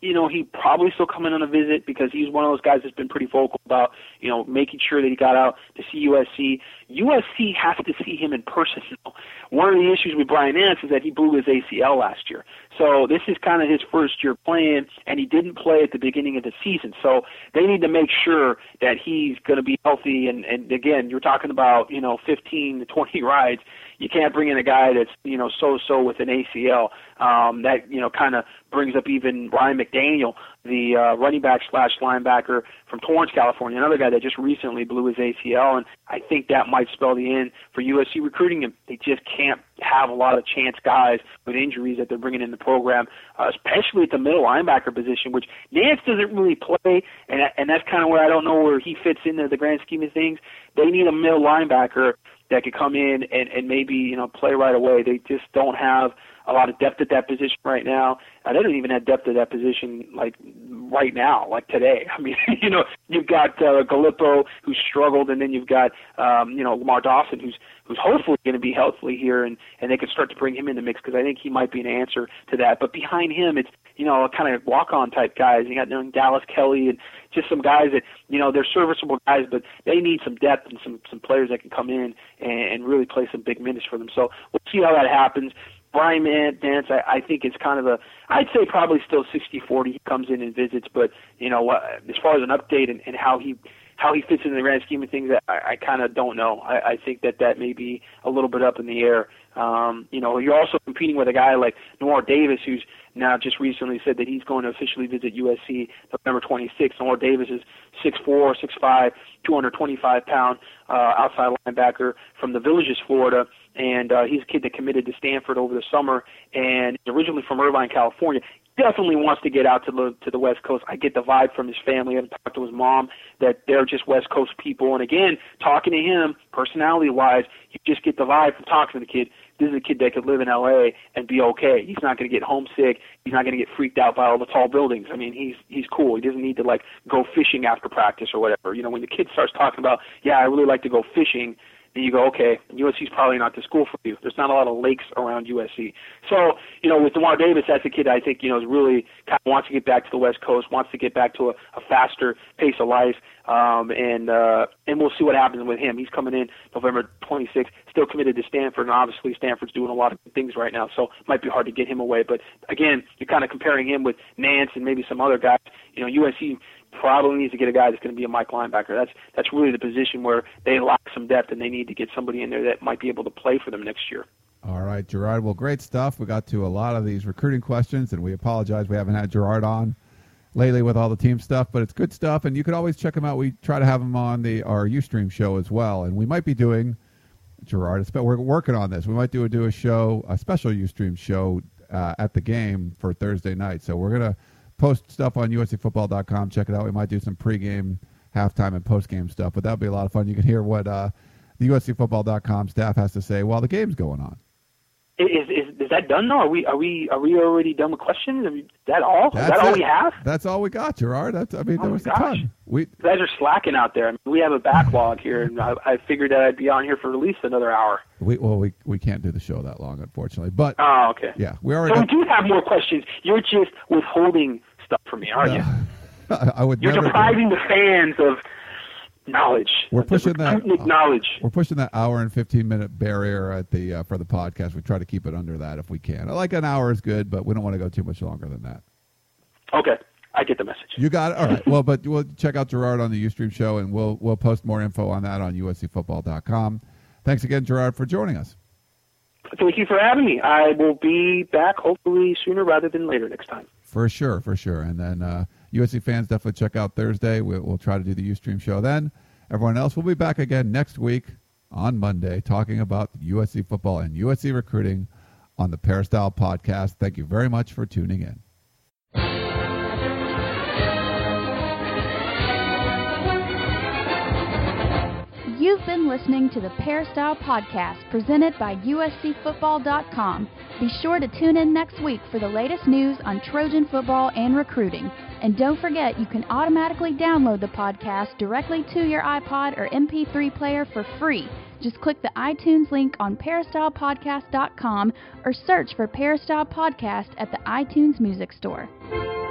Speaker 6: he probably still come in on a visit because he's one of those guys that's been pretty vocal about, making sure that he got out to see USC. USC has to see him in person. One of the issues with Brian Nance is that he blew his ACL last year. So this is kind of his first year playing, and he didn't play at the beginning of the season. So they need to make sure that he's going to be healthy. And again, you're talking about, 15 to 20 rides. You can't bring in a guy that's, so-so with an ACL. That, kind of brings up even Ryan McDaniel, the running back / linebacker from Torrance, California, another guy that just recently blew his ACL, and I think that might spell the end for USC recruiting him. They just can't have a lot of chance guys with injuries that they're bringing in the program, especially at the middle linebacker position, which Nance doesn't really play, and that's kind of where I don't know where he fits into the grand scheme of things. They need a middle linebacker that could come in and maybe, play right away. They just don't have a lot of depth at that position right now. They don't even have depth at that position like right now, like today. I mean, you've got Gallipo who struggled, and then you've got Lamar Dawson who's hopefully going to be healthy here, and they can start to bring him in the mix because I think he might be an answer to that. But behind him, it's a kind of walk-on type guys. You got Dallas Kelly and just some guys that they're serviceable guys, but they need some depth and some players that can come in and really play some big minutes for them. So we'll see how that happens. Brian Nance, I think it's kind of I'd say probably still 60-40. He comes in and visits, but as far as an update and how he fits into the grand scheme of things, I kind of don't know. I think that may be a little bit up in the air. You're also competing with a guy like Noir Davis, who's now just recently said that he's going to officially visit USC November 26th. Noir Davis is 6'4", 6'5", 225-pound outside linebacker from the Villages, Florida, and he's a kid that committed to Stanford over the summer, and he's originally from Irvine, California. Definitely wants to get out to the West Coast. I get the vibe from his family. I've talked to his mom that they're just West Coast people. And again, talking to him, personality-wise, you just get the vibe from talking to the kid. This is a kid that could live in L.A. and be okay. He's not going to get homesick. He's not going to get freaked out by all the tall buildings. I mean, he's cool. He doesn't need to go fishing after practice or whatever. When the kid starts talking about, I really like to go fishing, then you go, okay, USC's probably not the school for you. There's not a lot of lakes around USC. So, with DeMar Davis, that's a kid I think, is really kind of wants to get back to the West Coast, wants to get back to a faster pace of life, and we'll see what happens with him. He's coming in November 26th, still committed to Stanford, and obviously Stanford's doing a lot of good things right now, so it might be hard to get him away. But, again, you're kind of comparing him with Nance and maybe some other guys. USC probably needs to get a guy that's going to be a Mike linebacker. That's really the position where they lack some depth, and they need to get somebody in there that might be able to play for them next year.
Speaker 2: All right, Gerard. Well, great stuff. We got to a lot of these recruiting questions, and we apologize we haven't had Gerard on lately with all the team stuff, but it's good stuff, and you can always check him out. We try to have him on our Ustream show as well, and we might be doing, Gerard, we're working on this. We might do a show, a special Ustream show at the game for Thursday night, so we're going to post stuff on USCFootball.com. Check it out. We might do some pregame, halftime, and postgame stuff, but that'll be a lot of fun. You can hear what the USCFootball.com staff has to say while the game's going on.
Speaker 6: Is that done now? Are we already done with questions? Is that all? Is that all we have?
Speaker 2: That's all we got, Gerard. There was a ton.
Speaker 6: You guys are slacking out there. We have a backlog here, and I figured that I'd be on here for at least another hour.
Speaker 2: We can't do the show that long, unfortunately. But
Speaker 6: okay.
Speaker 2: Yeah,
Speaker 6: we do have more questions. You're just withholding stuff from me, aren't you?
Speaker 2: I would.
Speaker 6: You're depriving the fans of knowledge.
Speaker 2: We're pushing that
Speaker 6: knowledge.
Speaker 2: We're pushing that hour and 15-minute barrier at the for the podcast. We try to keep it under that if we can. Like an hour is good, but we don't want to go too much longer than that.
Speaker 6: Okay, I get the message.
Speaker 2: You got it. All right. Well, but we'll check out Gerard on the Ustream show, and we'll post more info on that on USCFootball.com. Thanks again, Gerard, for joining us.
Speaker 6: Thank you for having me. I will be back hopefully sooner rather than later next time.
Speaker 2: For sure. And then USC fans, definitely check out Thursday. We'll try to do the Ustream show then. Everyone else, we'll be back again next week on Monday talking about USC football and USC recruiting on the Peristyle Podcast. Thank you very much for tuning in.
Speaker 1: You've been listening to the Peristyle Podcast presented by USCFootball.com. Be sure to tune in next week for the latest news on Trojan football and recruiting. And don't forget, you can automatically download the podcast directly to your iPod or MP3 player for free. Just click the iTunes link on peristylepodcast.com or search for Peristyle Podcast at the iTunes Music Store.